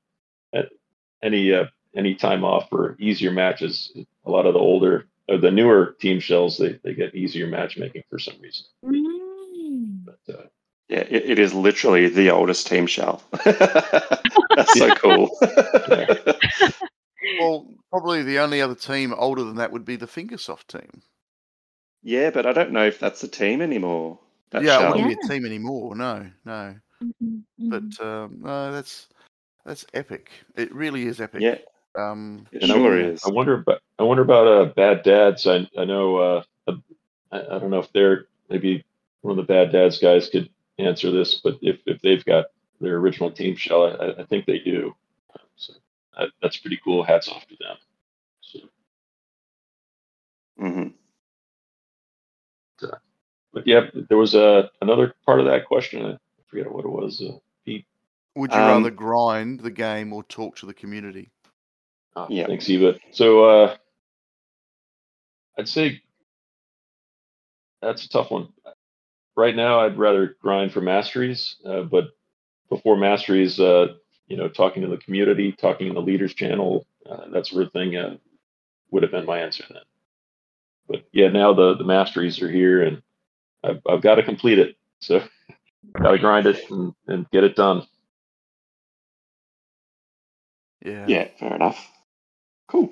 any uh, any time off for easier matches. A lot of the older or the newer team shells, they, they get easier matchmaking for some reason. Mm. But uh, Yeah, it, it is literally the oldest team shell. That's so cool. yeah. Well, probably the only other team older than that would be the Fingersoft team. Yeah, but I don't know if that's a team anymore. That yeah, it shell. wouldn't Yeah. be a team anymore. No, no. Mhm. Mhm. But um, no, that's that's epic. It really is epic. Yeah, Um, it And I, sure wonder- is. I wonder about I wonder about uh, bad dads. I I know uh, I, I don't know if they're maybe one of the bad dads guys could answer this, but if, if they've got their original team shell, I, I think they do. So that, that's pretty cool. Hats off to them. So, hmm uh, but yeah, there was uh, another part of that question. I forget what it was. Uh, Pete. would you Um, rather grind the game or talk to the community? Oh, Yeah. Thanks, Eva. So uh, I'd say that's a tough one. Right now, I'd rather grind for masteries, uh, but before masteries, uh, you know, talking to the community, talking in the leaders channel, uh, that sort of thing uh, would have been my answer then. but yeah, now the the masteries are here, and I've I've got to complete it. So got to grind it and, and get it done. Yeah. Yeah, fair enough. Cool.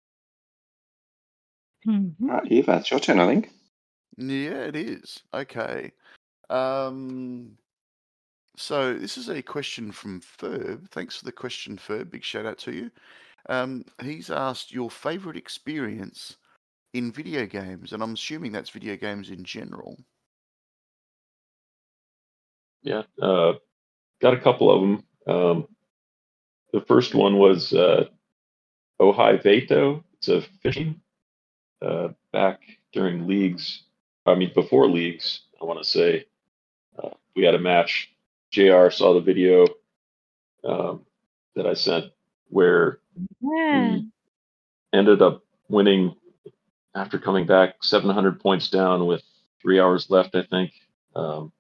Mhm. All right, Eva, it's your turn, I think. Yeah, it is. Okay. Um, so this is a question from Ferb. Thanks for the question, Ferb. Big shout out to you. Um, he's asked your favorite experience in video games, and I'm assuming that's video games in general. Yeah, uh, got a couple of them. Um, the first one was uh, Ojai Veto. It's a fishing uh, back during leagues. I mean, before leagues, I want to say. Uh, we had a match. J R saw the video um, that I sent where Yeah. we ended up winning after coming back seven hundred points down with three hours left, I think. Um,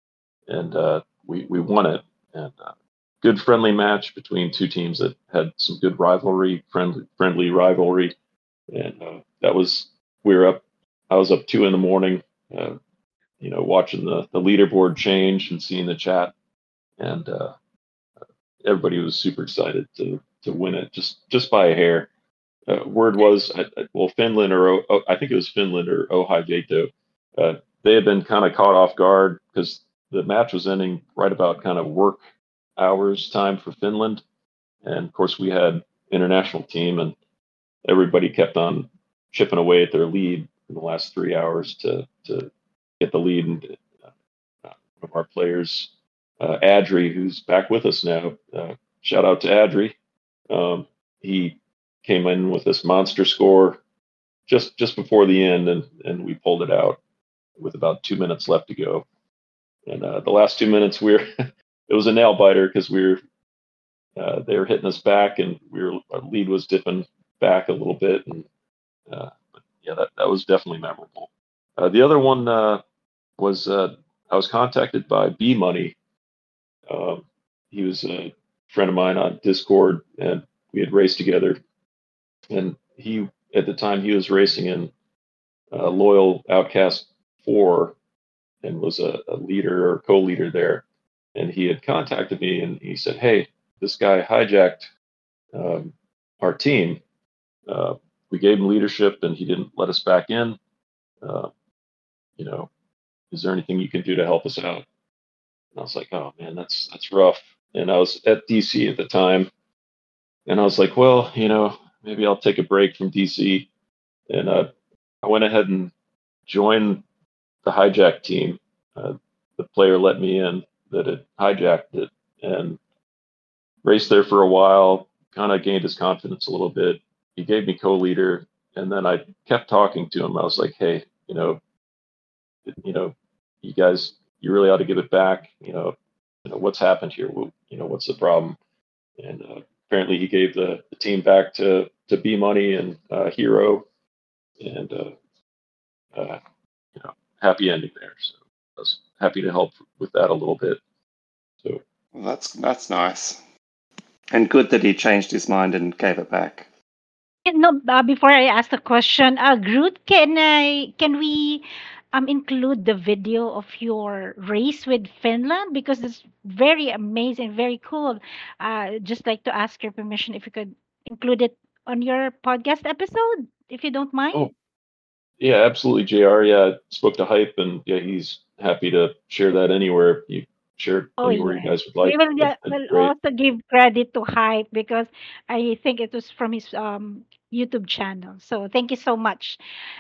and uh, we, we won it. And uh, good friendly match between two teams that had some good rivalry, friendly, friendly rivalry. And uh, that was, we were up, I was up two in the morning, uh, you know, watching the, the leaderboard change and seeing the chat. And uh, everybody was super excited to, to win it just, just by a hair. Uh, word was, I, I- well, Finland or O- oh, I think it was Finland or Ojai Veto. Uh, they had been kind of caught off guard because the match was ending right about kind of work hours time for Finland, and of course we had international team, and everybody kept on chipping away at their lead in the last three hours to to get the lead. And uh, one of our players, uh, Adri, who's back with us now, uh, shout out to Adri. Um, he came in with this monster score just just before the end, and and we pulled it out with about two minutes left to go. And uh, the last two minutes, we were it was a nail biter because we were uh, they were hitting us back, and we were our lead was dipping back a little bit, and uh, but yeah, that that was definitely memorable. Uh, the other one uh, was uh, I was contacted by B Money. Um, he was a friend of mine on Discord, and we had raced together. And he, at the time, he was racing in uh, Loyal Outcast four and was a, a leader or co-leader there. And he had contacted me, and he said, "Hey, this guy hijacked um, our team. Uh, we gave him leadership, and he didn't let us back in. Uh, you know, is there anything you can do to help us out?" And I was like, "Oh man, that's that's rough." And I was at D C at the time, and I was like, "Well, you know, maybe I'll take a break from D C." And uh, I went ahead and joined the hijack team. Uh, the player let me in that had hijacked it, and raced there for a while, kind of gained his confidence a little bit. He gave me co-leader, and then I kept talking to him. I was like, "Hey, you know, you know, you guys, you really ought to give it back. You know, you know what's happened here? Well, you know, what's the problem?" And uh, apparently, he gave the, the team back to to B Money and uh, Hero, and uh, uh, you know, happy ending there. So I was happy to help with that a little bit. So Well, that's that's nice. And good that he changed his mind and gave it back. And No, uh, before I ask the question, uh, Groot, can I can we um include the video of your race with Finland because it's very amazing, very cool. Uh, just like to ask your permission if you could include it on your podcast episode, if you don't mind. oh yeah, absolutely, J R. Yeah, I spoke to Hype, and yeah, he's happy to share that anywhere. You share it Oh anywhere you yes. guys would We like. will That, uh, that'd be will great. also give credit to Hype because I think it was from his um YouTube channel. So thank you so much.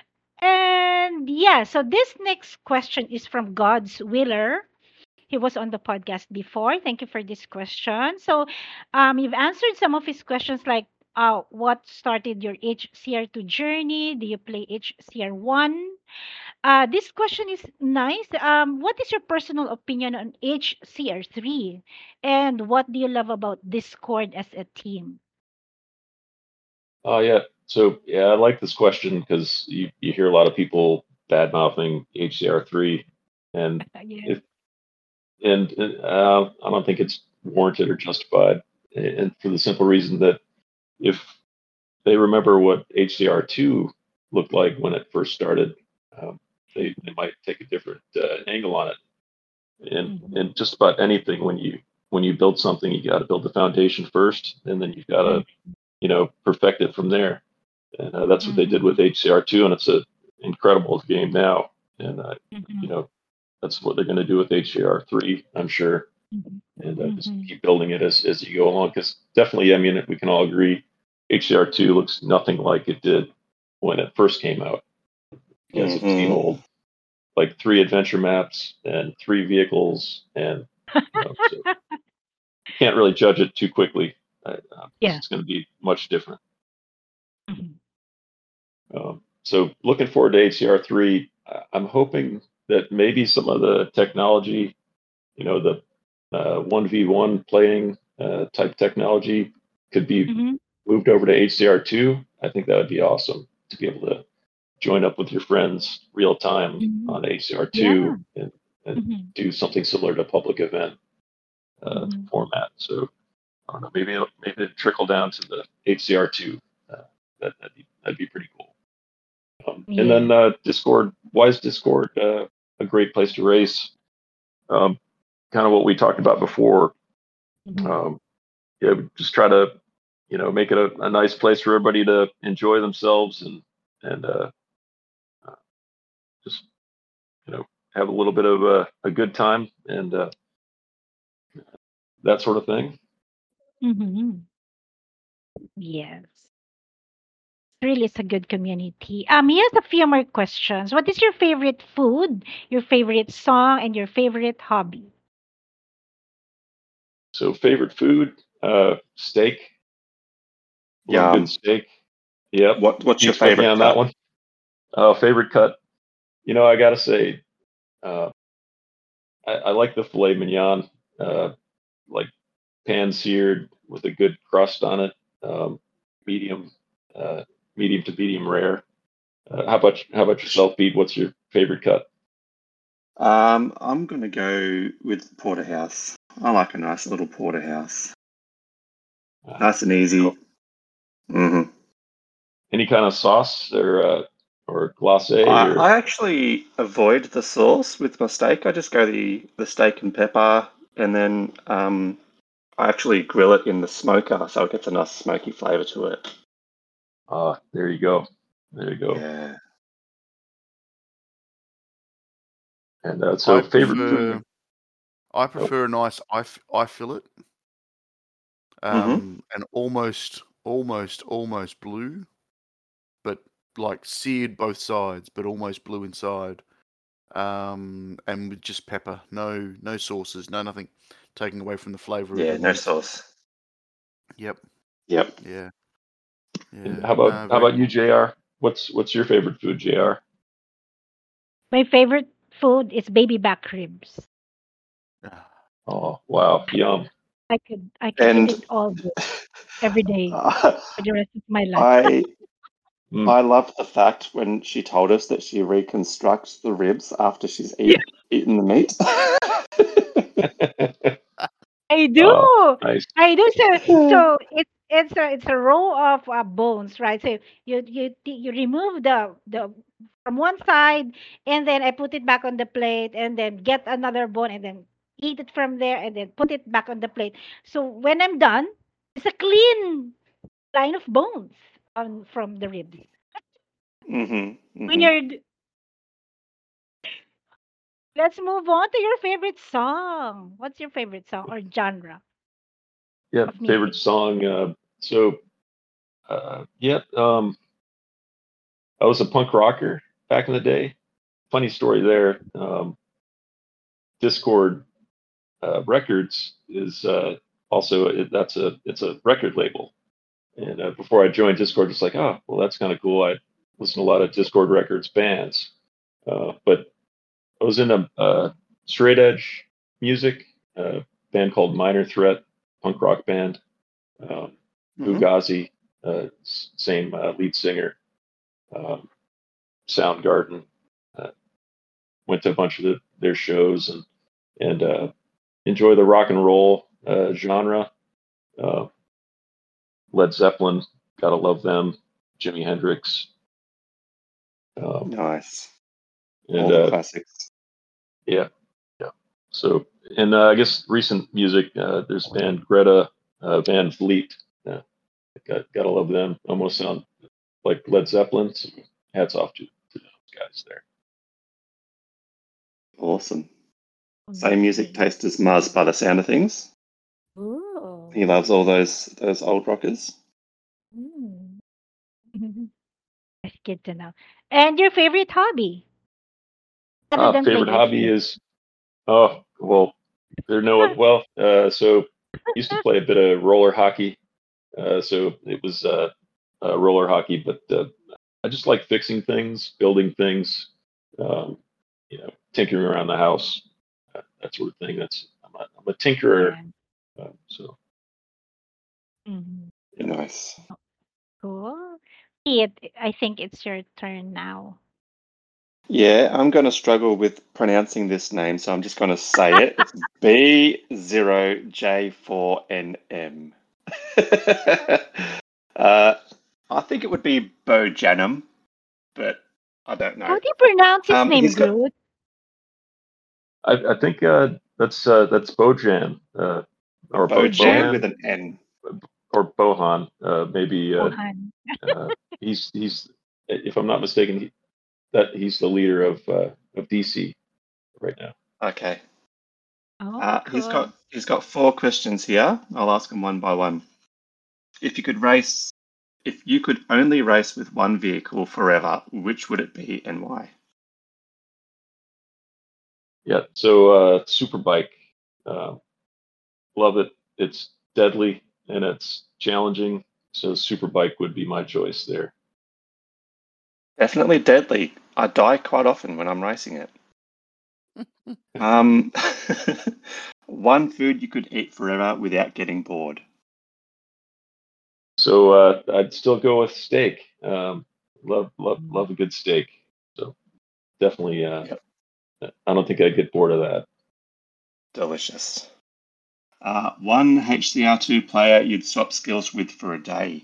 And yeah, so this next question is from God's Willer. He was on the podcast before. Thank you for this question. So, um, you've answered some of his questions like, uh, what started your H C R two journey? Do you play H C R one? Uh, this question is nice. Um, what is your personal opinion on H C R three? And what do you love about Discord as a team? Oh yeah. So yeah, I like this question because you, you hear a lot of people bad mouthing H C R three, and Yeah. if and uh, I don't think it's warranted or justified, and for the simple reason that if they remember what H C R two looked like when it first started. Um, they, they might take a different uh, angle on it. And Mhm. and just about anything, when you when you build something, you got to build the foundation first, and then you've got to you know perfect it from there. And uh, that's what they did with H C R two, and it's an incredible game now. And uh, you know that's what they're going to do with H C R three, I'm sure. And uh, just keep building it as as you go along, because definitely, I mean, we can all agree, H C R two looks nothing like it did when it first came out. You guys have seen Mhm. old, like three adventure maps and three vehicles, and you know, so you can't really judge it too quickly. Uh, uh, Yeah. It's going to be much different. Mhm. Um, so looking forward to H C R three. Uh, I'm hoping that maybe some of the technology, you know, the uh, one v one playing uh, type technology could be Mhm. moved over to H C R two. I think that would be awesome to be able to join up with your friends real time Mhm. on H C R Yeah. two and, and Mhm. do something similar to public event uh, Mhm. format. So I don't know, maybe it'll, maybe it'll trickle down to the H C R two. Uh, that, that'd be that'd be pretty cool. Um, and Yeah. then uh, Discord. Why is Discord uh, a great place to race? Um, kind of what we talked about before. Mhm. Um, yeah, just try to, you know, make it a, a nice place for everybody to enjoy themselves and and uh, uh, just you know have a little bit of a, a good time and uh, that sort of thing. Mhm. Yes. Really, it's a good community. Um, here's a few more questions. What is your favorite food, your favorite song, and your favorite hobby? So favorite food, uh, steak. Love a good Yum. steak. Yep. What What's your Beats with me favorite on that cut? one. Uh, favorite cut. You know, I gotta say, uh, I, I like the filet mignon, uh, like pan seared with a good crust on it, um, medium, uh, medium to medium rare. Uh, how about how about yourself, Pete? What's your favorite cut? Um, I'm gonna go with porterhouse. I like a nice little porterhouse, Uh, nice and cool. easy. hmm Any kind of sauce or uh, or glacé I or I actually avoid the sauce with my steak. I just go the the steak and pepper, and then um, I actually grill it in the smoker, so it gets a nice smoky flavor to it. uh, there you go, there you go. Yeah. And uh, so I favorite prefer food. I Oh, prefer a nice eye, f- eye fillet, hmm um, and almost almost almost blue, but like seared both sides, but almost blue inside. Um, and with just pepper, no no sauces, no nothing, taking away from the flavour of Yeah, the no meat. sauce. Yep, Yep. yeah, and yeah. how about No, how very about good. you, J R? What's what's your favorite food, J R? My favorite food is baby back ribs. Ah, Oh, wow, yum. I could I could eat And it all day, every day, uh, for the rest of my life. I Mm. I love the fact when she told us that she reconstructs the ribs after she's eat, eaten the meat. I Oh, do. nice. I do. So, so it's it's a it's a row of uh, bones, right? So you you t- you remove the the from one side, and then I put it back on the plate, and then get another bone, and then eat it from there, and then put it back on the plate. So when I'm done, it's a clean line of bones on from the ribs. hmm When hmm you're d- let's move on to your favorite song. What's your favorite song or genre Yeah, of favorite music? song. Uh, so, uh, yeah, um, I was a punk rocker back in the day. Funny story there. Um, Discord uh, Records is uh, also it, that's a it's a record label. And uh, before I joined Discord, it's like, oh, well, that's kind of cool. I listen to a lot of Discord Records bands, uh, but I was in a uh, straight edge music uh, band called Minor Threat, punk rock band. Um, hmm Fugazi, uh, s- same uh, lead singer. Um, Soundgarden. Uh, went to a bunch of the, their shows and and uh, enjoy the rock and roll uh, genre. Uh, Led Zeppelin, gotta love them. Jimi Hendrix. Um, Nice. and All the uh, classics. yeah, yeah. So, and uh, I guess recent music. Uh, there's band Greta uh, Van Fleet. Uh, got gotta love them. Almost sound like Led Zeppelin. So hats off to, to those guys there. Awesome. Same music taste as Mars by the sound of things. Ooh. He loves all those those old rockers. Mm. That's good to know. And your favorite hobby, other Uh, than favorite playing the hobby game? is oh well, there are no other, well. Uh, so used to play a bit of roller hockey. Uh, so it was uh, uh, roller hockey, but uh, I just like fixing things, building things, um, you know, tinkering around the house, uh, that sort of thing. That's I'm a, I'm a tinkerer. Yeah. Uh, so Mhm. yeah. Nice. Cool. It, I think it's your turn now. Yeah, I'm going to struggle with pronouncing this name, so I'm just going to say it. It's B zero J four N M. uh, I think it would be Bojanum, but I don't know. How do you pronounce his Um, name, he's got Groot? I, I think uh, that's uh, that's Bojan uh, or Bo, Bojan with Bohan an N. or Bohan. Uh, maybe uh, Johan. uh, he's he's if I'm not mistaken, he, that he's the leader of uh, of D C right now. Okay. Oh, Uh, he's cool. got he's got four questions here. I'll ask them one by one. If you could race, if you could only race with one vehicle forever, which would it be and why? Yeah, so uh, Superbike, uh, love it. It's deadly and it's challenging. So Superbike would be my choice there. Definitely deadly. I die quite often when I'm racing it. Um, one food you could eat forever without getting bored. So uh, I'd still go with steak. Um, love, love, love a good steak. So definitely, uh, Yep, I don't think I'd get bored of that. delicious. Uh, one H C R two player you'd swap skills with for a day.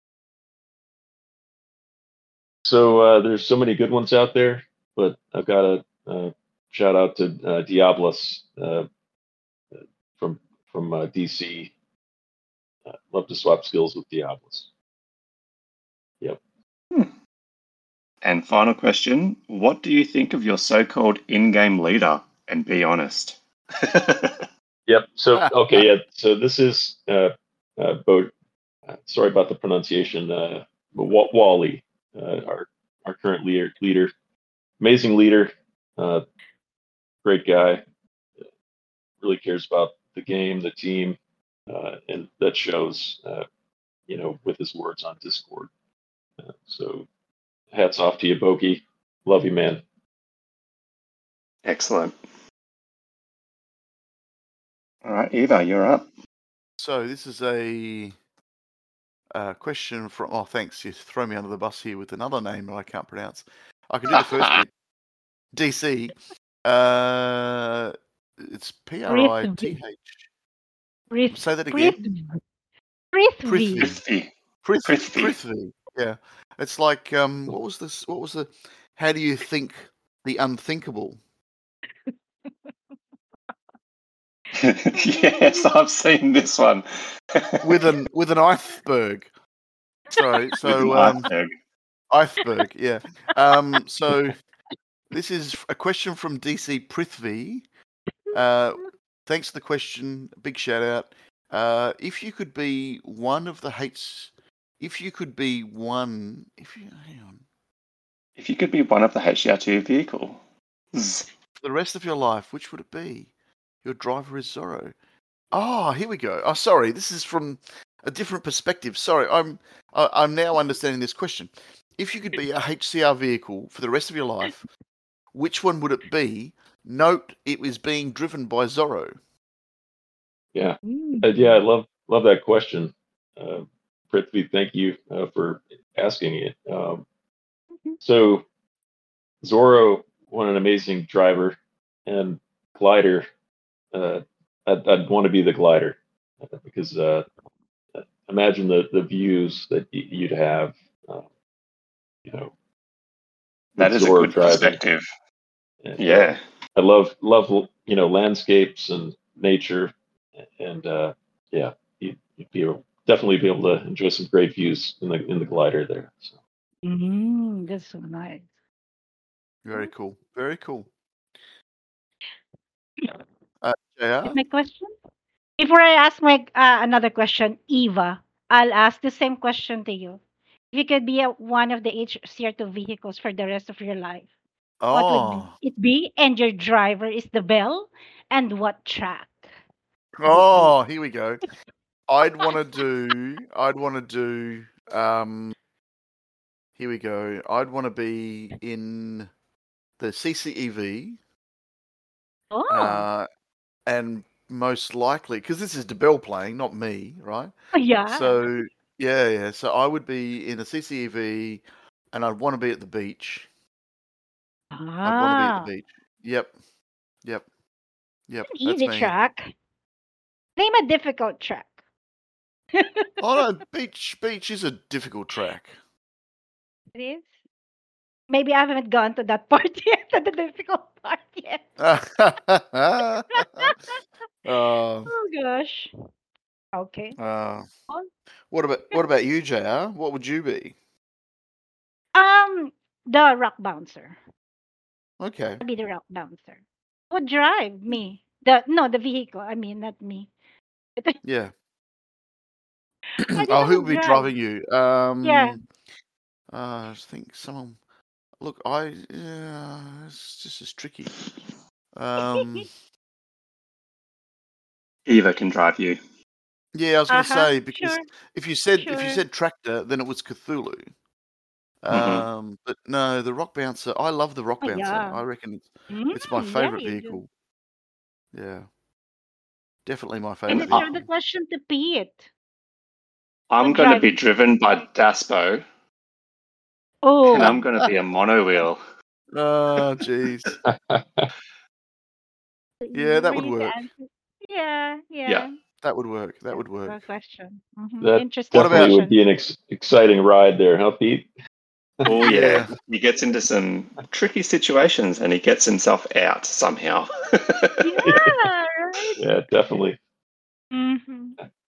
So uh, there's so many good ones out there, but I've got to uh, shout out to uh, Diablos uh, from from uh, D C. Uh, love to swap skills with Diablos. Yep. Hmm. And final question, what do you think of your so-called in-game leader? And be honest. Yep. So okay, yeah. So this is uh, uh, Bo. Uh, sorry about the pronunciation. Uh, but Wa- Wally, uh, our our current leader, leader, amazing leader, uh, great guy. Really cares about the game, the team, uh, and that shows. Uh, you know, with his words on Discord. Uh, so hats off to you, Boki. Love you, man. Excellent. All right, Eva, you're up. So this is a, uh question from. Oh, thanks. You throw me under the bus here with another name that I can't pronounce. I can do the first bit. D C. Uh, it's P R I T H. Say that again. Prithvi. Prithvi. Prithvi. Prith- Prithvi. Prithvi. Yeah. It's like um. What was this? What was the? How do you think the unthinkable? Yes, I've seen this one. with an with an iceberg. So With so an um, iceberg. iceberg, yeah. Um, so this is a question from D C Prithvi. Uh, thanks for the question. Big shout out. Uh, if you could be one of the hates, if you could be one, if you hang on, If you could be one of the H C R two vehicles. for the rest of your life, which would it be? Your driver is Zorro. Oh, here we go. Oh, sorry. This is from a different perspective. Sorry, I'm I, I'm now understanding this question. If you could be a H C R vehicle for the rest of your life, which one would it be? Note it was being driven by Zorro. Yeah, Mm. uh, yeah. I love love that question, uh, Prithvi. Thank you uh, for asking it. Um, so Zorro, what an amazing driver and glider. Uh, I'd, I'd want to be the glider uh, because uh, imagine the, the views that y- you'd have. Uh, you know, That is a absorb good driving. perspective. And, Yeah. I love love you know landscapes and nature, and uh, yeah, you, you'd be able, definitely be able to enjoy some great views in the in the glider there. So. Mm, that's so nice. Very cool. Very cool. Uh, J R? Is my question? Before I ask my uh, another question, Eva, I'll ask the same question to you. If you could be a, one of the H C R two vehicles for the rest of your life, what would be Oh. it be? And your driver is the Bell, and what track? would it be? Oh, here we go. I'd want to do. I'd want to do. Um, here we go. I'd want to be in the C C E V, Oh, uh, and most likely because this is DeBell playing, not me, right? yeah. So yeah, yeah. So I would be in a C C E V, and I'd want to be at the beach. I'd want to be at Ah, the beach. Yep, yep, yep. an That's easy me. track. Name a difficult track. Oh no, beach beach is a difficult track. It is. Maybe I haven't gone to that part yet, to the difficult part yet. uh, Oh gosh. Okay. uh, On. what about what about you, J R? What would you be? Um, the rock bouncer. Okay. I'll be the rock bouncer. Would drive me. The no, the vehicle. I mean, not me. Yeah. I Oh, just who would would be drive. driving you? Yeah. Um, uh, I think someone. Look, I yeah, it's just as tricky. Um, Eva can drive you. yeah, I was going to Uh-huh. say because Sure. if you said if you Sure. said tractor, then it was Cthulhu. Mhm. Um, but no, the rock bouncer. I love the rock Oh bouncer. yeah. I reckon it's it's my Mm, yeah, favorite you do. vehicle. Yeah, definitely my I favorite just throw the vehicle. question to Pete. I'm Would going to drive be me. driven by Daspo, and Oh. I'm going to be a monowheel. Oh, jeez. Yeah, that would Really the work. answer. Yeah, Yeah. yeah. That would work. That That's would a work. good question. hmm That Interesting What definitely about? would question. be an ex- exciting ride there, huh, Pete? Oh yeah. Yeah. He gets into some tricky situations and he gets himself out somehow. Yeah, right. Yeah, definitely. hmm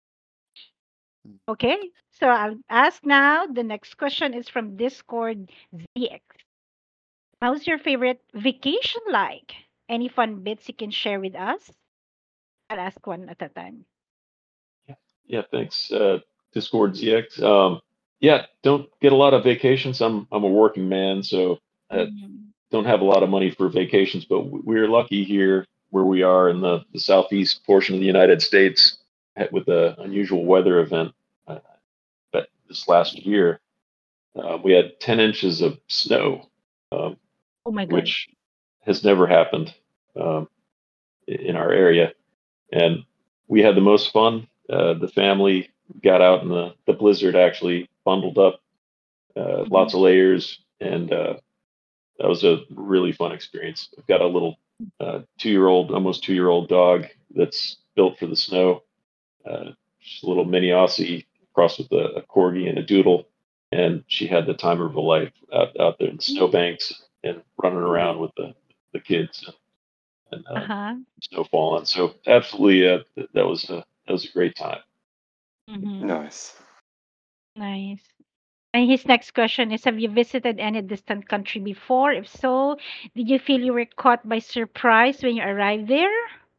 Okay, so I'll ask now. The next question is from Discord Z X. How's your favorite vacation like? Any fun bits you can share with us? I'll ask one at a time. Yeah, thanks, uh, Discord Z X. Um, yeah, don't get a lot of vacations. I'm I'm a working man, so I Mhm. don't have a lot of money for vacations. But w- we're lucky here where we are in the, the southeast portion of the United States ha- with a unusual weather event. Uh, but this last year, uh, we had ten inches of snow, um, Oh my God. which has never happened um, i- in our area, and we had the most fun. Uh, the family got out in the, the blizzard, actually bundled up, uh, lots Mhm. of layers, and uh, that was a really fun experience. I've got a little uh, two-year-old, almost two-year-old dog that's built for the snow. Uh, she's a little mini Aussie crossed with a, a corgi and a doodle, and she had the time of her life out, out there in the snowbanks and running around with the, the kids and uh, Uh-huh. snow falling. So absolutely, uh, th- that was a that was a great time. hmm Nice. Nice. And his next question is: have you visited any distant country before? If so, did you feel you were caught by surprise when you arrived there?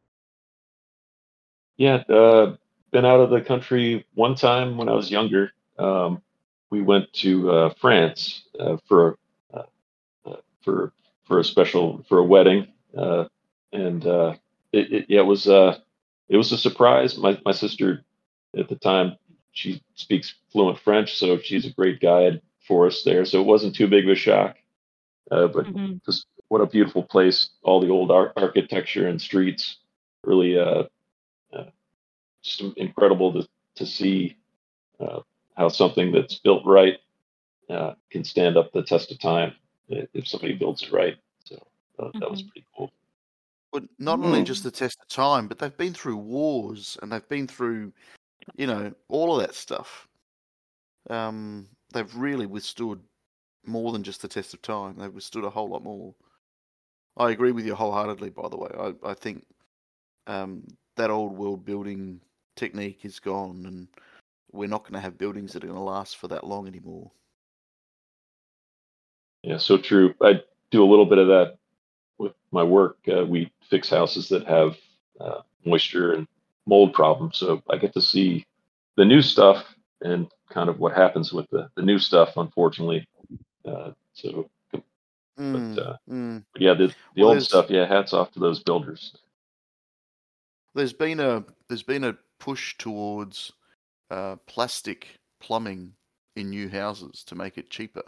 Yeah, uh, been out of the country one time when I was younger. Um, we went to uh, France uh, for uh, uh, for for a special for a wedding, uh, and uh, it, it, yeah, it was uh, it was a surprise. My my sister at the time, she speaks fluent French, so she's a great guide for us there. So it wasn't too big of a shock. Uh, but hmm just what a beautiful place! All the old ar- architecture and streets, really uh, uh, just incredible to to see uh, how something that's built right uh, can stand up the test of time i- if somebody builds it right. So uh, that was hmm pretty cool. But not only just Mm. the test of time, but they've been through wars and they've been through, you know, all of that stuff. Um, they've really withstood more than just the test of time. They've withstood a whole lot more. I agree with you wholeheartedly, by the way. I, I think um, that old world building technique is gone, and we're not going to have buildings that are going to last for that long anymore. Yeah, so true. I do a little bit of that with my work. Uh, we fix houses that have uh, moisture and mold problems, so I get to see the new stuff and kind of what happens with the, the new stuff, unfortunately. Uh, so, Mm, but, uh, mm. but yeah, the, the Well, old there's stuff, yeah, hats off to those builders. there's been a there's been a push towards uh, plastic plumbing in new houses to make it cheaper,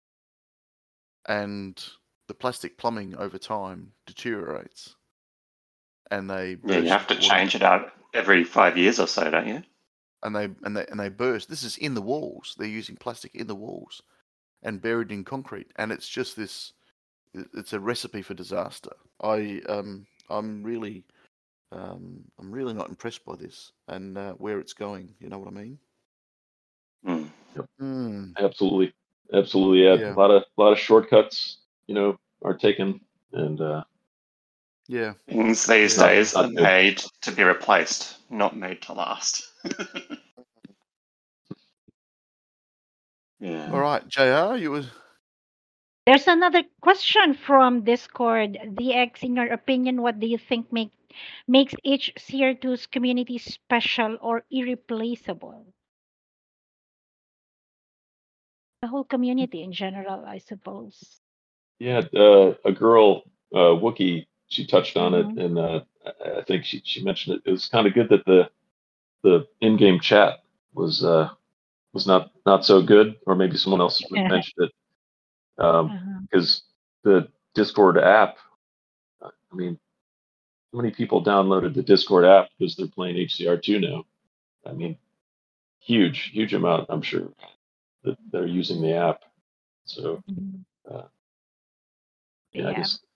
and the plastic plumbing over time deteriorates, and they Yeah, you burst. have to What change it out every five years or so, don't you? and they and they and they burst. This is in the walls. They're using plastic in the walls and buried in concrete, and it's just this. it- It's a recipe for disaster. I um I'm really um I'm really not impressed by this and uh, where it's going. You know what I mean? Mm. Mm, Absolutely, absolutely. Yeah, yeah, a lot of a lot of shortcuts, you know, are taken, and uh, yeah, Things these yeah, not yeah. days are not good. made to be replaced, not made to last. All Yeah. right, J R, you was There's another question from Discord. D X, in your opinion, what do you think make makes each C R two's community special or irreplaceable? The whole community in general, I suppose. Yeah, uh, a girl, uh, Wookie, she touched on it, Mm-hmm. and uh, I I think she, she mentioned it. It was kind of good that the the in-game chat was uh, was not not so good, or maybe someone else mentioned it, Uh-huh. because the Discord app. I mean, how many people downloaded the Discord app because they're playing H C R two now? I mean, huge, huge amount, I'm sure, that they're using the app. So, Mhm. uh, yeah, I Yeah, guess.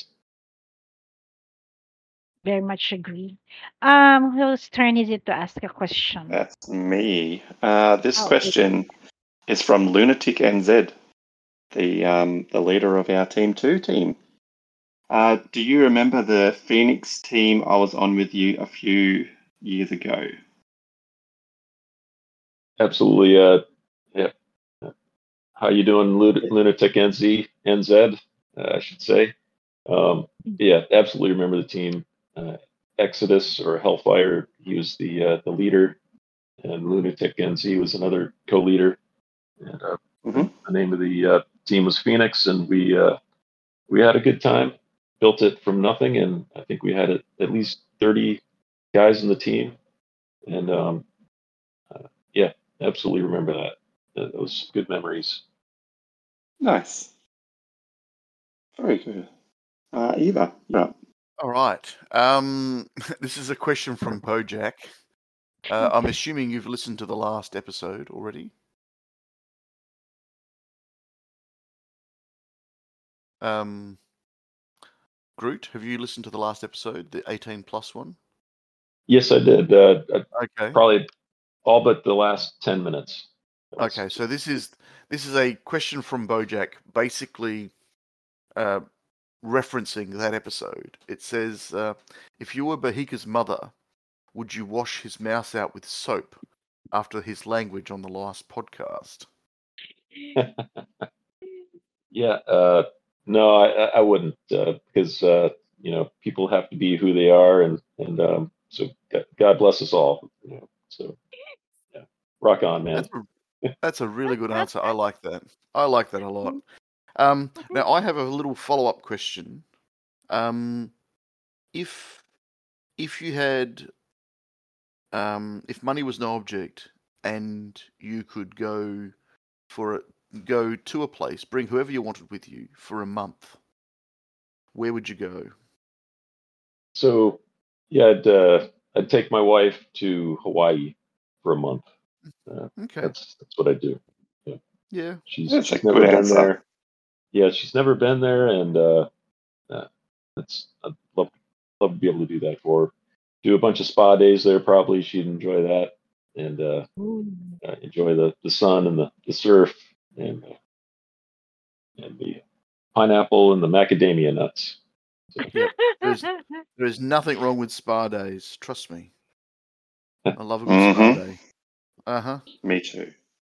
very much agree. Um, whose turn is it to ask a question? That's me. Uh, this Oh, it is. question is from Lunatic N Z, the um, the leader of our Team Two team. Uh, do you remember the Phoenix team I was on with you a few years ago? Absolutely. Uh, yeah. How you doing, Lu- Lunatic N Z, N Z, uh, I should say. Um, yeah, absolutely remember the team. Uh, Exodus or Hellfire, he was the uh, the leader, and Lunatic N Z was another co-leader. And uh, hmm the, the name of the uh, team was Phoenix, and we uh, we had a good time. Built it from nothing, and I think we had at at least thirty guys in the team. And um, uh, yeah, absolutely remember that. Uh, those good memories. Nice. Very good. Uh, Eva, you're up. all right. Um, this is a question from Bojack. Uh, I'm assuming you've listened to the last episode already. Um, Groot, have you listened to the last episode, the eighteen plus one? Yes, I did. Uh, uh, Okay. probably all but the last ten minutes. That was- Okay, so this is this is a question from Bojack, basically uh, referencing that episode. It says, uh, "If you were Bahika's mother, would you wash his mouth out with soap after his language on the last podcast?" Yeah, uh, no, I, I I wouldn't, uh, because uh, you know, people have to be who they are, and and um, so God God bless us all. You know, so yeah, rock on, man. That's a that's a really good answer. I like that. I like that a lot. Um, now I have a little follow up question. Um, if if you had um, if money was no object and you could go for a, go to a place, bring whoever you wanted with you for a month, where would you go? So yeah, I'd uh, I'd take my wife to Hawaii for a month. Uh, Okay. that's that's what I do. Yeah. Yeah. She's That's a she's never good been answer. there. Yeah, she's never been there, and uh, uh, that's I'd love love to be able to do that for her. Do a bunch of spa days there. Probably she'd enjoy that, and uh, Ooh. uh, enjoy the, the sun and the, the surf, and uh, and the pineapple and the macadamia nuts. So, Yep. There's there is nothing wrong with spa days. Trust me. I love a good spa Mhm. day. Uh huh. Me too.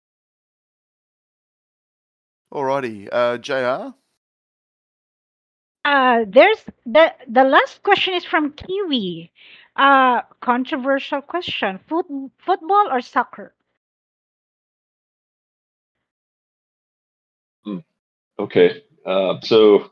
Alrighty. Uh, J R. Uh, there's the the last question is from Kiwi. Uh, controversial question: Foot, football or soccer? mm, okay. Uh, so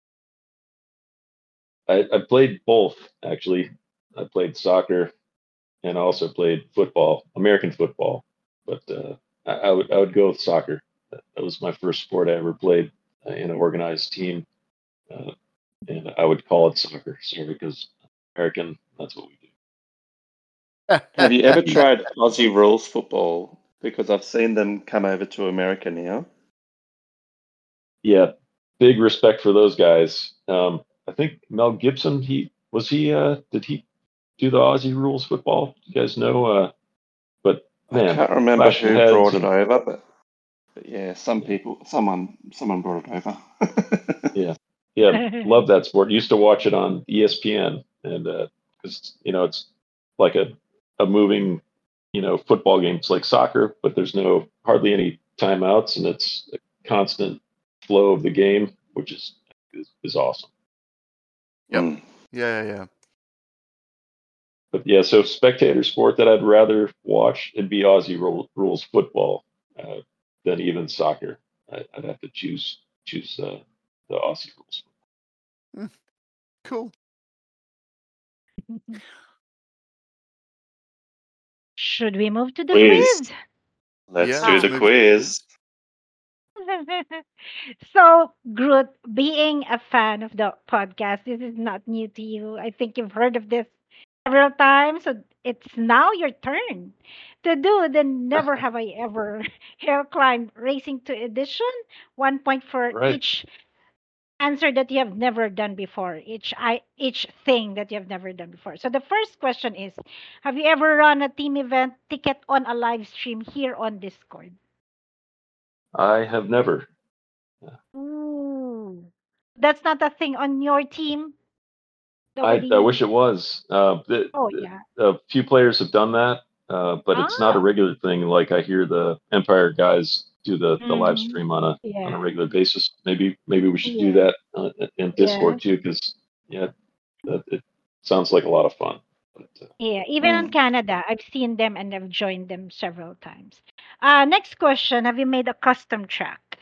I, I played both actually. I played soccer and I also played football, American football. But uh, I, I would I would go with soccer. That, that was my first sport I ever played uh, in an organized team, uh, and I would call it soccer. So because American, that's what we do. Have you ever tried Aussie rules football? Because I've seen them come over to America now. Yeah, big respect for those guys. Um, I think Mel Gibson. He was he. Uh, did he do the Aussie rules football? You guys know? Uh, but I man, can't remember clashing who heads brought it and over, but, but yeah, some people, someone, someone brought it over. yeah, yeah, love that sport. Used to watch it on E S P N, and because you know it's like a a moving you know football game. It's like soccer, but there's no hardly any timeouts, and it's a constant flow of the game, which is is, is awesome. Yep. Mm. Yeah, yeah, yeah. But yeah, so spectator sport that I'd rather watch it'd be Aussie rule, rules football uh, than even soccer. I, I'd have to choose choose uh, the Aussie rules. Mm, cool. Should we move to the Quiz. quiz? Let's Yeah, do let's the move. quiz. So, Groot, being a fan of the podcast, this is not new to you. I think you've heard of this several times. So, it's now your turn to do the Never Have I Ever Hill Climb Racing to Edition. One point for Right. each answer that you have never done before, each I each thing that you have never done before. So, the first question is: Have you ever run a team event ticket on a live stream here on Discord? I have never. Ooh. That's not a thing on your team, the I, I wedding. wish it was. Uh, the, Oh the, yeah. a few players have done that, uh, but it's not a Ah. regular thing. Like I hear the Empire guys do the, the live Mhm. stream on a on a Yeah. regular basis. Maybe maybe we should do Yeah. that uh, in Yeah. Discord too, because yeah, that, it sounds like a lot of fun. But, uh, Yeah. Even in Mm. Canada, I've seen them and I've joined them several times. Uh, next question: Have you made a custom track?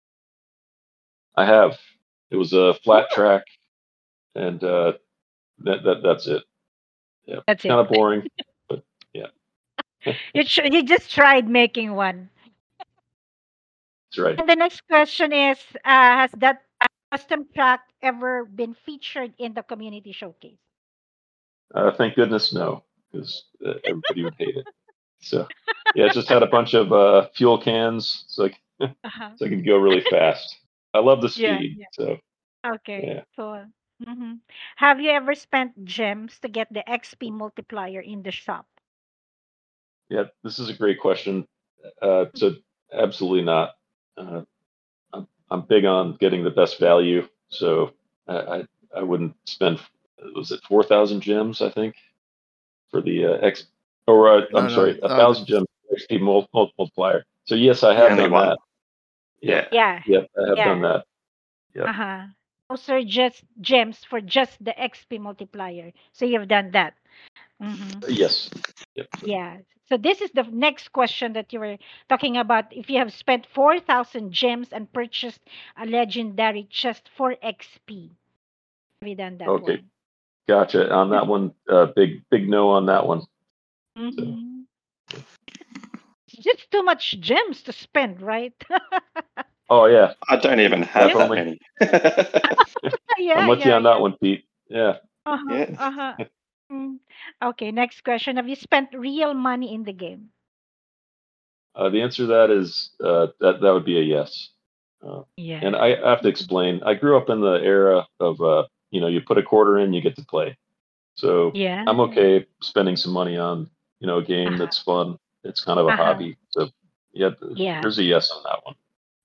I have. It was a flat Oh, track, and uh, that that that's it. Yeah, that's kind it. of boring, but yeah, You ch- you just tried making one. that's right. And the next question is: uh, Has that custom track ever been featured in the community showcase? Uh, thank goodness no, because uh, everybody would hate it. So yeah, it just had a bunch of uh, fuel cans, so I, c- Uh-huh. so I could go really fast. I love the Yeah. speed, Yeah. so Okay. yeah, Cool. hmm Have you ever spent gems to get the X P multiplier in the shop? yeah. This is a great question. Uh, so absolutely not. Uh, I'm I'm big on getting the best value, so I I, I wouldn't spend. Was it four thousand gems? I think for the uh, X, or uh, No, I'm no, sorry, a no. thousand The, gems X P mul- mul- multiplier. So yes, I The have only done one. that. Yep, Yeah. Yeah. yep, I have Yeah. done that. Yep, Uh-huh. Those are just gems for just the X P multiplier. So you've done that. hmm yes, yep. Yeah. So this is the next question that you were talking about. If you have spent four thousand gems and purchased a legendary chest for X P, have you done that Okay, one? gotcha. On that one, uh, big big no on that one. So hmm Just too much gems to spend, right? oh yeah, I don't even have that definitely. many. I'm yeah, with you yeah, on that yeah. one, Pete. Yeah. Uh-huh. Yeah. Uh-huh. Mm. Okay, next question. Have you spent real money in the game? Uh, the answer to that is uh, that that would be a yes. Uh, Yeah. and I have to explain. I grew up in the era of uh, you know you put a quarter in, you get to play. So Yeah. I'm okay spending some money on you know a game Uh-huh. that's fun. It's kind of a Uh-huh. hobby. So yeah, th- Yeah. there's a yes on that one.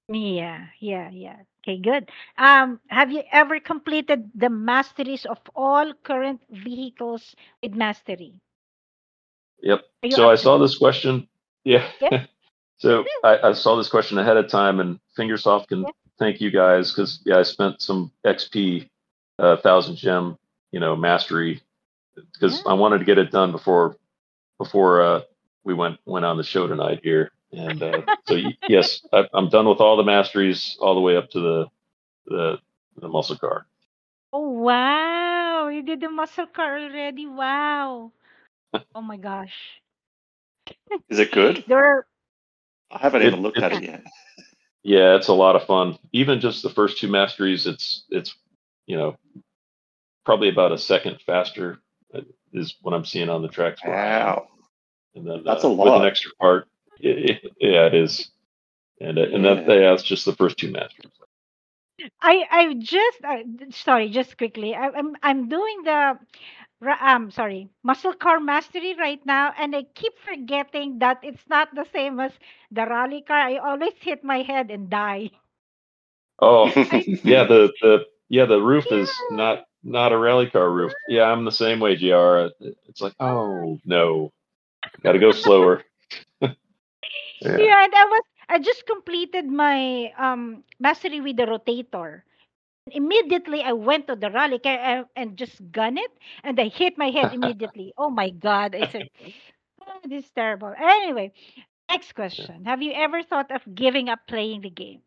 Yeah, yeah, yeah. Okay, good. Um, have you ever completed the masteries of all current vehicles with mastery? Yep. Are you So I up to saw it? this question. Yeah. Yeah, So I, I saw this question ahead of time, and Fingersoft can yeah, thank you guys because yeah, I spent some X P, uh, thousand gem, you know, mastery because yeah. I wanted to get it done before before uh, we went went on the show tonight here. And uh, so y- yes, I, I'm done with all the masteries all the way up to the the the muscle car. Oh wow, you did the muscle car already. Wow. Oh my gosh. Is it good? There are, I haven't It even looked it at yeah. it yet. yeah, it's a lot of fun. Even just the first two masteries, it's it's you know probably about a second faster uh, is what I'm seeing on the tracks where I am. Wow, And then that's a uh, with an lot. extra part, it, it, yeah, it is. And uh, and that Yeah. yeah, it's just the first two masters. I I just uh, sorry, just quickly. I, I'm I'm doing the ra- um sorry muscle car mastery right now, and I keep forgetting that it's not the same as the rally car. I always hit my head and die. Oh I yeah, the the yeah the roof is yeah. not not a rally car roof. Yeah, I'm the same way, G R. It's like oh no, got to go slower. Yeah. Yeah, and I was I just completed my um mastery with the rotator. Immediately I went to the rally car and, and just gun it, and I hit my head immediately. Oh my god! I said, "Oh, this is terrible." Anyway, next question: have you ever thought of giving up playing the game?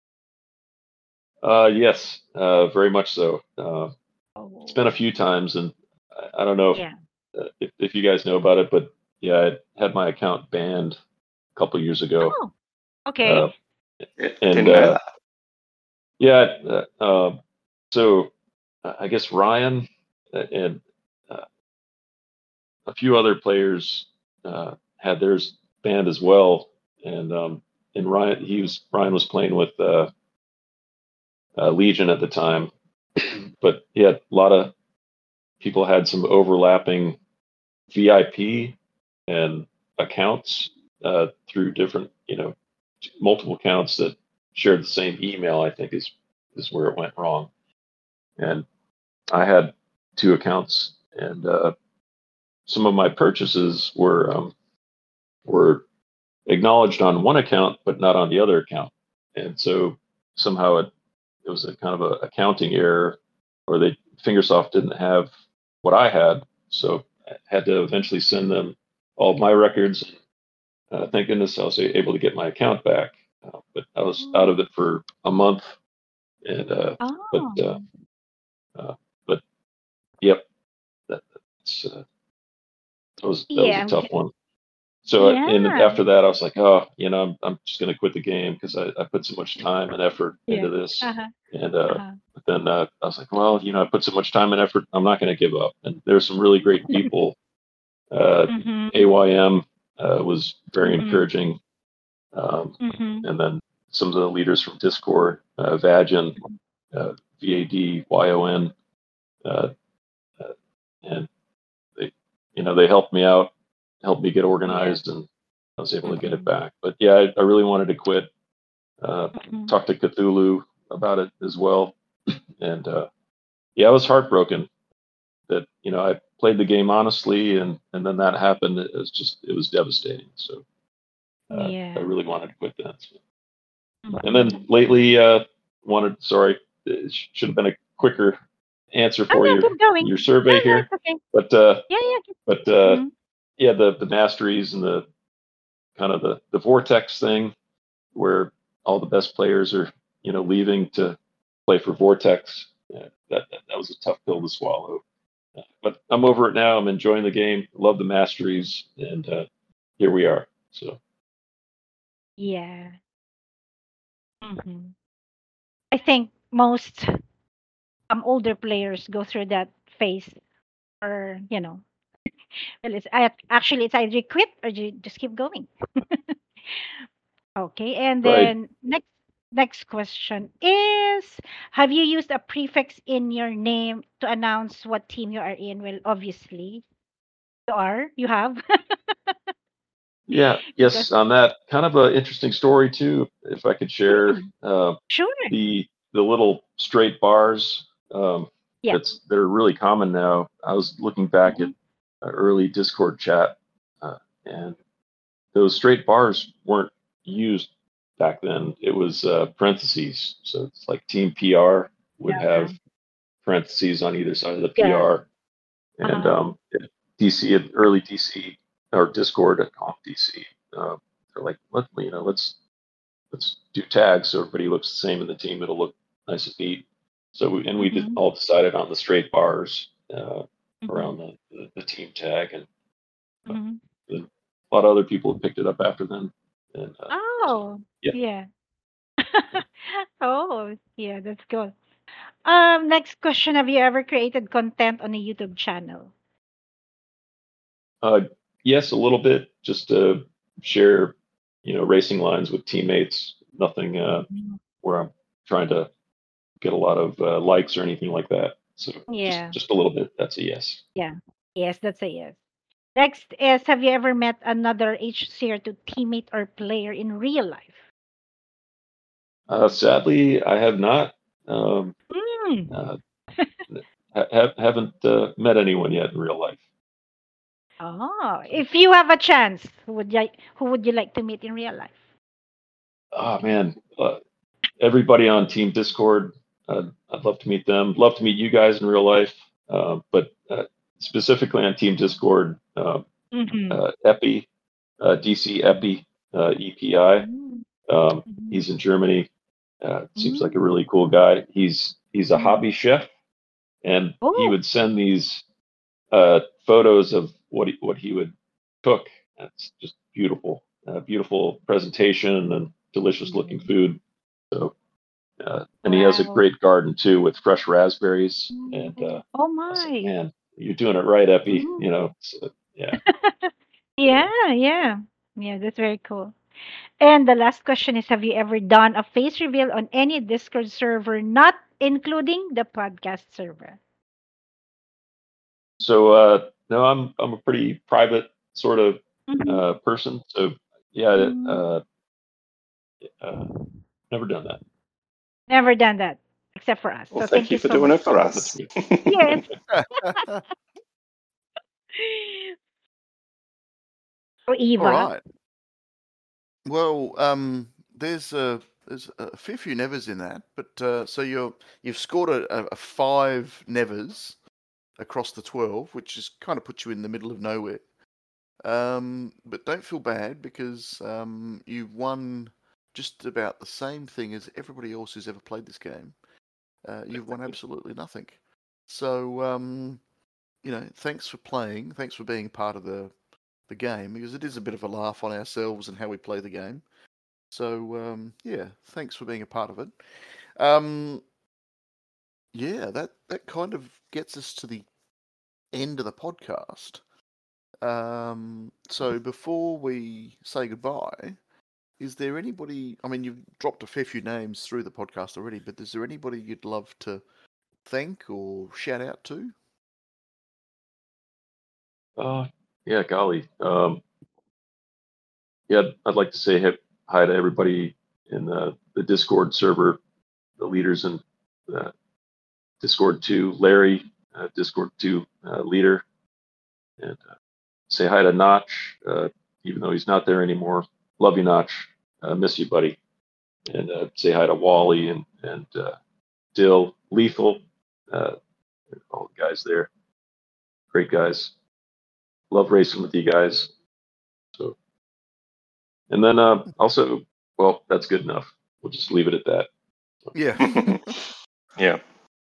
Uh, yes, uh, very much so. Uh, it's been a Oh, few times, and I, I don't know if, yeah. uh, if if you guys know about it, but yeah, I had my account banned a couple years ago. Oh, okay. Uh, Yeah, and didn't know uh, that. yeah, uh, um, so uh, I guess Ryan uh, and uh, a few other players uh, had theirs banned as well, and um, and Ryan he was Ryan was playing with uh, uh, Legion at the time, but yeah, a lot of people had some overlapping V I P and accounts uh, through different you know multiple accounts that shared the same email. I think is is where it went wrong, and I had two accounts, and uh, some of my purchases were um, were acknowledged on one account but not on the other account, and so somehow it it was a kind of a accounting error, or they Fingersoft didn't have what I had, so I had to eventually send them all my records. Uh, thank goodness I was able to get my account back, uh, but I was out Oh, of it for a month, and uh, but oh. uh, uh, but yep, that, that's uh, that was that was Yeah, a I'm tough g- one. So uh, and yeah, after that, I was like, oh, you know, I'm I'm just gonna quit the game because I, I put so much time and effort yeah. into this, Uh-huh. and uh, Uh-huh. but then uh, I was like, well, you know, I put so much time and effort, I'm not gonna give up. And there's some really great people. Uh, Mhm. A Y M uh, was very Mhm. encouraging, um, Mhm. and then some of the leaders from Discord, uh, Vagin, uh, V A D Y O N, uh, uh, and they, you know, they helped me out, helped me get Yeah. organized, and I was able to get it Mhm. back. But yeah, I, I really wanted to quit. Uh, Mhm. talked to Cthulhu about it as well, and uh, yeah, I was heartbroken that you know I played the game honestly, and and then that happened. It was just it was devastating. So uh, I Yeah. really wanted to quit that. So, and then Mhm. lately, uh, wanted sorry, it sh- should have been a quicker answer Oh for no, your keep going. your No, survey no, here, it's okay. but uh, Yeah, yeah. Keep, but uh, mhm. yeah, the the masteries and the kind of the the vortex thing where all the best players are you know leaving to play for Vortex. Yeah, that, that that was a tough pill to swallow. Uh, but I'm over it now. I'm enjoying the game. Love the masteries, and uh, here we are. So Yeah. Mhm. I think most um older players go through that phase, or you know, well, it's I, actually it's either you quit or you just keep going. Okay, and right. then next next question is: have you used a prefix in your name to announce what team you are in? Well, obviously you are. You have. Yeah, Because yes, on that kind of an interesting story too. If I could share mm, uh, sure. the the little straight bars um, Yeah. that's that are really common now. I was looking back at Mhm. uh, early Discord chat, uh, and those straight bars weren't used back then. It was uh, parentheses, so it's like Team P R would Yeah. have parentheses on either side of the Yeah. P R, and Uh-huh. um, D C at early D C or Discord at Conf D C. Uh, they're like, let you know, let's let's do tags so everybody looks the same in the team. It'll look nice and neat. So we, and we did Mhm. all decided on the straight bars uh, Mhm. around the, the, the team tag, and uh, Mhm. a lot of other people have picked it up after then. And uh, so Oh, yeah, yeah. Oh, yeah, that's good. Um, next question. Have you ever created content on a YouTube channel? uh, yes, a little bit just to share, you know, racing lines with teammates. Nothing uh, Mhm. where I'm trying to get a lot of uh, likes or anything like that. So just Yeah. just a little bit. That's a yes. Yeah. Yes, that's a yes. Next is, have you ever met another H C R two teammate or player in real life? Uh, sadly, I have not. Um, Mm. uh, ha- ha- haven't uh, met anyone yet in real life. Oh, if you have a chance, who would you who would you like to meet in real life? Oh man, uh, everybody on Team Discord. Uh, I'd love to meet them. Love to meet you guys in real life. Uh, but uh, specifically on Team Discord, uh, Mm-hmm. uh, Epi, uh, D C Epi, uh, E P I. Um, Mm-hmm. he's in Germany. Uh, seems like a Mm. really cool guy. He's he's a Mm. hobby chef, and he Oh, would send these uh, photos of what he, what he would cook. That's just beautiful, uh, beautiful presentation and delicious looking mm. food. So, uh, and he has a Wow. great garden too with fresh raspberries. And uh, Oh I said, my. man, you're doing it right, Epi. Mm. You know, so, yeah. So, Yeah, yeah. Yeah, that's very cool. And the last question is, have you ever done a face reveal on any Discord server, not including the podcast server? so uh, no, I'm I'm a pretty private sort of Mhm. uh, person. So yeah, Mm. uh, uh, never done that. Never done that, except for us. Well, So thank thank you you for so doing much. it for That's us. me. Yes. So All Eva. right. Well, um, there's a there's a fair few nevers in that, but uh, so you're you've scored a, a, a five nevers across the twelve, which is kind of puts you in the middle of nowhere. Um, but don't feel bad because um, you've won just about the same thing as everybody else who's ever played this game. Uh, you've won absolutely nothing. So um, you know, thanks for playing. Thanks for being part of the the game because it is a bit of a laugh on ourselves and how we play the game. So um, yeah, thanks for being a part of it. Um, yeah, that that kind of gets us to the end of the podcast. Um, so before we say goodbye, is there anybody? I mean, you've dropped a fair few names through the podcast already, but is there anybody you'd love to thank or shout out to? Uh, yeah, golly. Um, yeah, I'd like to say hi hi to everybody in the, the Discord server, the leaders in uh, Discord two, Larry, uh, Discord two uh, leader, and uh, say hi to Notch, uh, even though he's not there anymore. Love you, Notch. Uh, miss you, buddy. And uh, say hi to Wally and and uh, Dill, Lethal, uh, all the guys there. Great guys. Love racing with you guys. So, and then uh, also, well, that's good enough. We'll just leave it at that. Yeah. Yeah,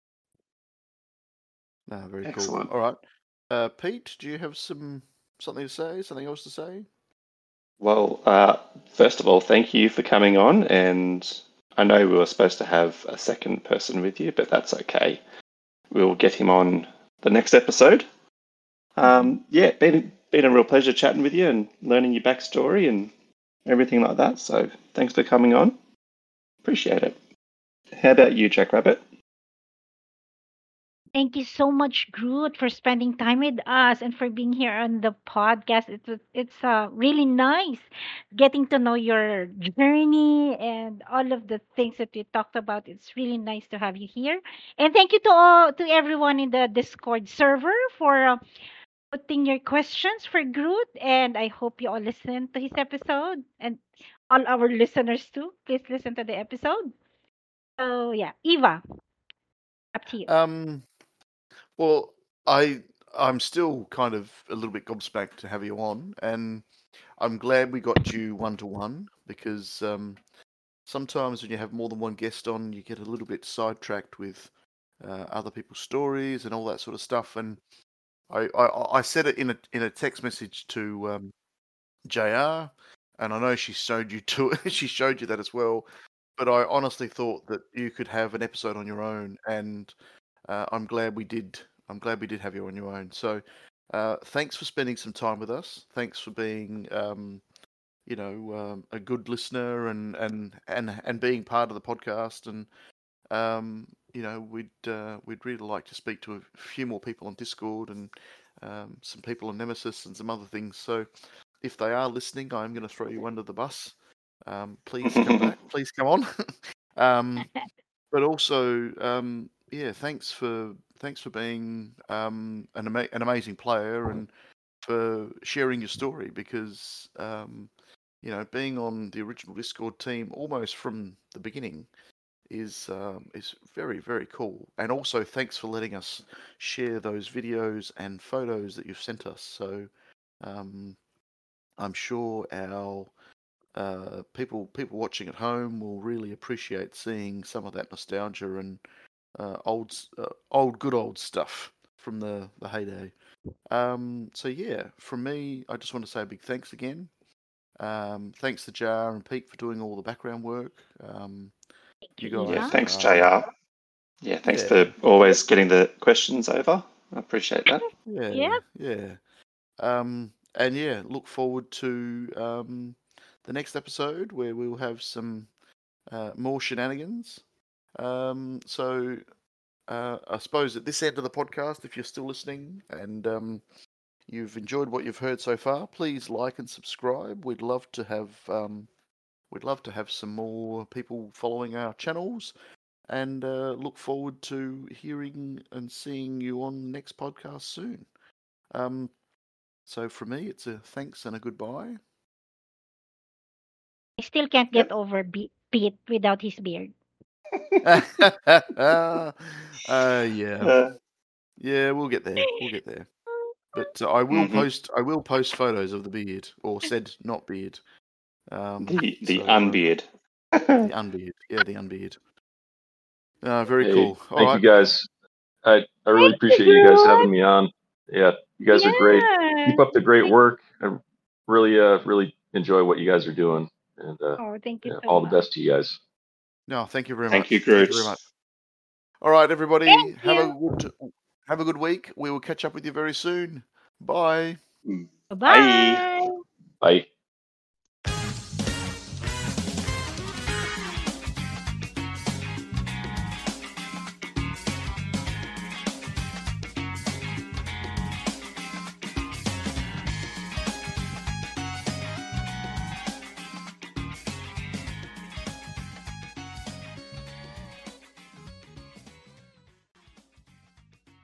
No, very cool. excellent. All right. Uh, Pete, do you have some something to say? Something else to say? Well, uh, first of all, thank you for coming on. And I know we were supposed to have a second person with you, but that's okay. We'll get him on the next episode. Um, yeah, been been a real pleasure chatting with you and learning your backstory and everything like that. So thanks for coming on. Appreciate it. How about you, Jack Rabbit? Thank you so much, Groot, for spending time with us and for being here on the podcast. It's it's uh, really nice getting to know your journey and all of the things that we talked about. It's really nice to have you here. And thank you to all to everyone in the Discord server for uh, putting your questions for Groot. And I hope you all listen to his episode and all our listeners too. Please listen to the episode. So yeah, Eva, up to you. Um, well, I I'm still kind of a little bit gobsmacked to have you on, and I'm glad we got you one to one because um, sometimes when you have more than one guest on, you get a little bit sidetracked with uh, other people's stories and all that sort of stuff. And I, I, I said it in a in a text message to um, J R, and I know she showed you to she showed you that as well. But I honestly thought that you could have an episode on your own, and uh, I'm glad we did. I'm glad we did have you on your own. So, uh, thanks for spending some time with us. Thanks for being, um, you know, um, a good listener and and and and being part of the podcast. And um, you know, we'd uh, we'd really like to speak to a few more people on Discord and um, some people on Nemesis and some other things. So, if they are listening, I'm going to throw you under the bus. Um, please come back. Please come on. um, but also, um, yeah, thanks for thanks for being um, an ama- an amazing player and for sharing your story because um, you know being on the original Discord team almost from the beginning is um, is very very cool. And also, thanks for letting us share those videos and photos that you've sent us. So um, I'm sure our uh, people people watching at home will really appreciate seeing some of that nostalgia and uh, old s- uh, old good old stuff from the the heyday. Um, so yeah, from me, I just want to say a big thanks again. Um, thanks to Jar and Pete for doing all the background work. Um, Thank you you, Yeah, guys, Eva. thanks, are, J R. Yeah, thanks yeah, for always getting the questions over. I appreciate that. yeah, Yep. yeah. Um, and yeah, look forward to um, the next episode where we'll have some uh, more shenanigans. Um, so uh, I suppose at this end of the podcast, if you're still listening and um, you've enjoyed what you've heard so far, please like and subscribe. We'd love to have um, we'd love to have some more people following our channels, and uh, look forward to hearing and seeing you on the next podcast soon. Um, so from me, it's a thanks and a goodbye. I still can't Yep. get over Be- Pete without his beard. uh, yeah, Uh, yeah, we'll get there. We'll get there. But uh, I will mhm. post. I will post photos of the beard, or said not beard. Um, The the so uh, unbeard. the unbeard. Yeah, the unbeard. Uh, very Hey, cool. All thank you right. guys. I I really Thank you, appreciate you guys having Groot. me on. Yeah, you guys are great. Yeah. Keep up the great Thank- work. I really uh really enjoy what you guys are doing, and uh, Oh, thank you yeah, so all the much. best to you guys. No, thank you very Thank you, much. Thank Groot. you very much. All right, everybody. Thank Have a you. good have a good week. We will catch up with you very soon. Bye. Mm. Bye. Bye.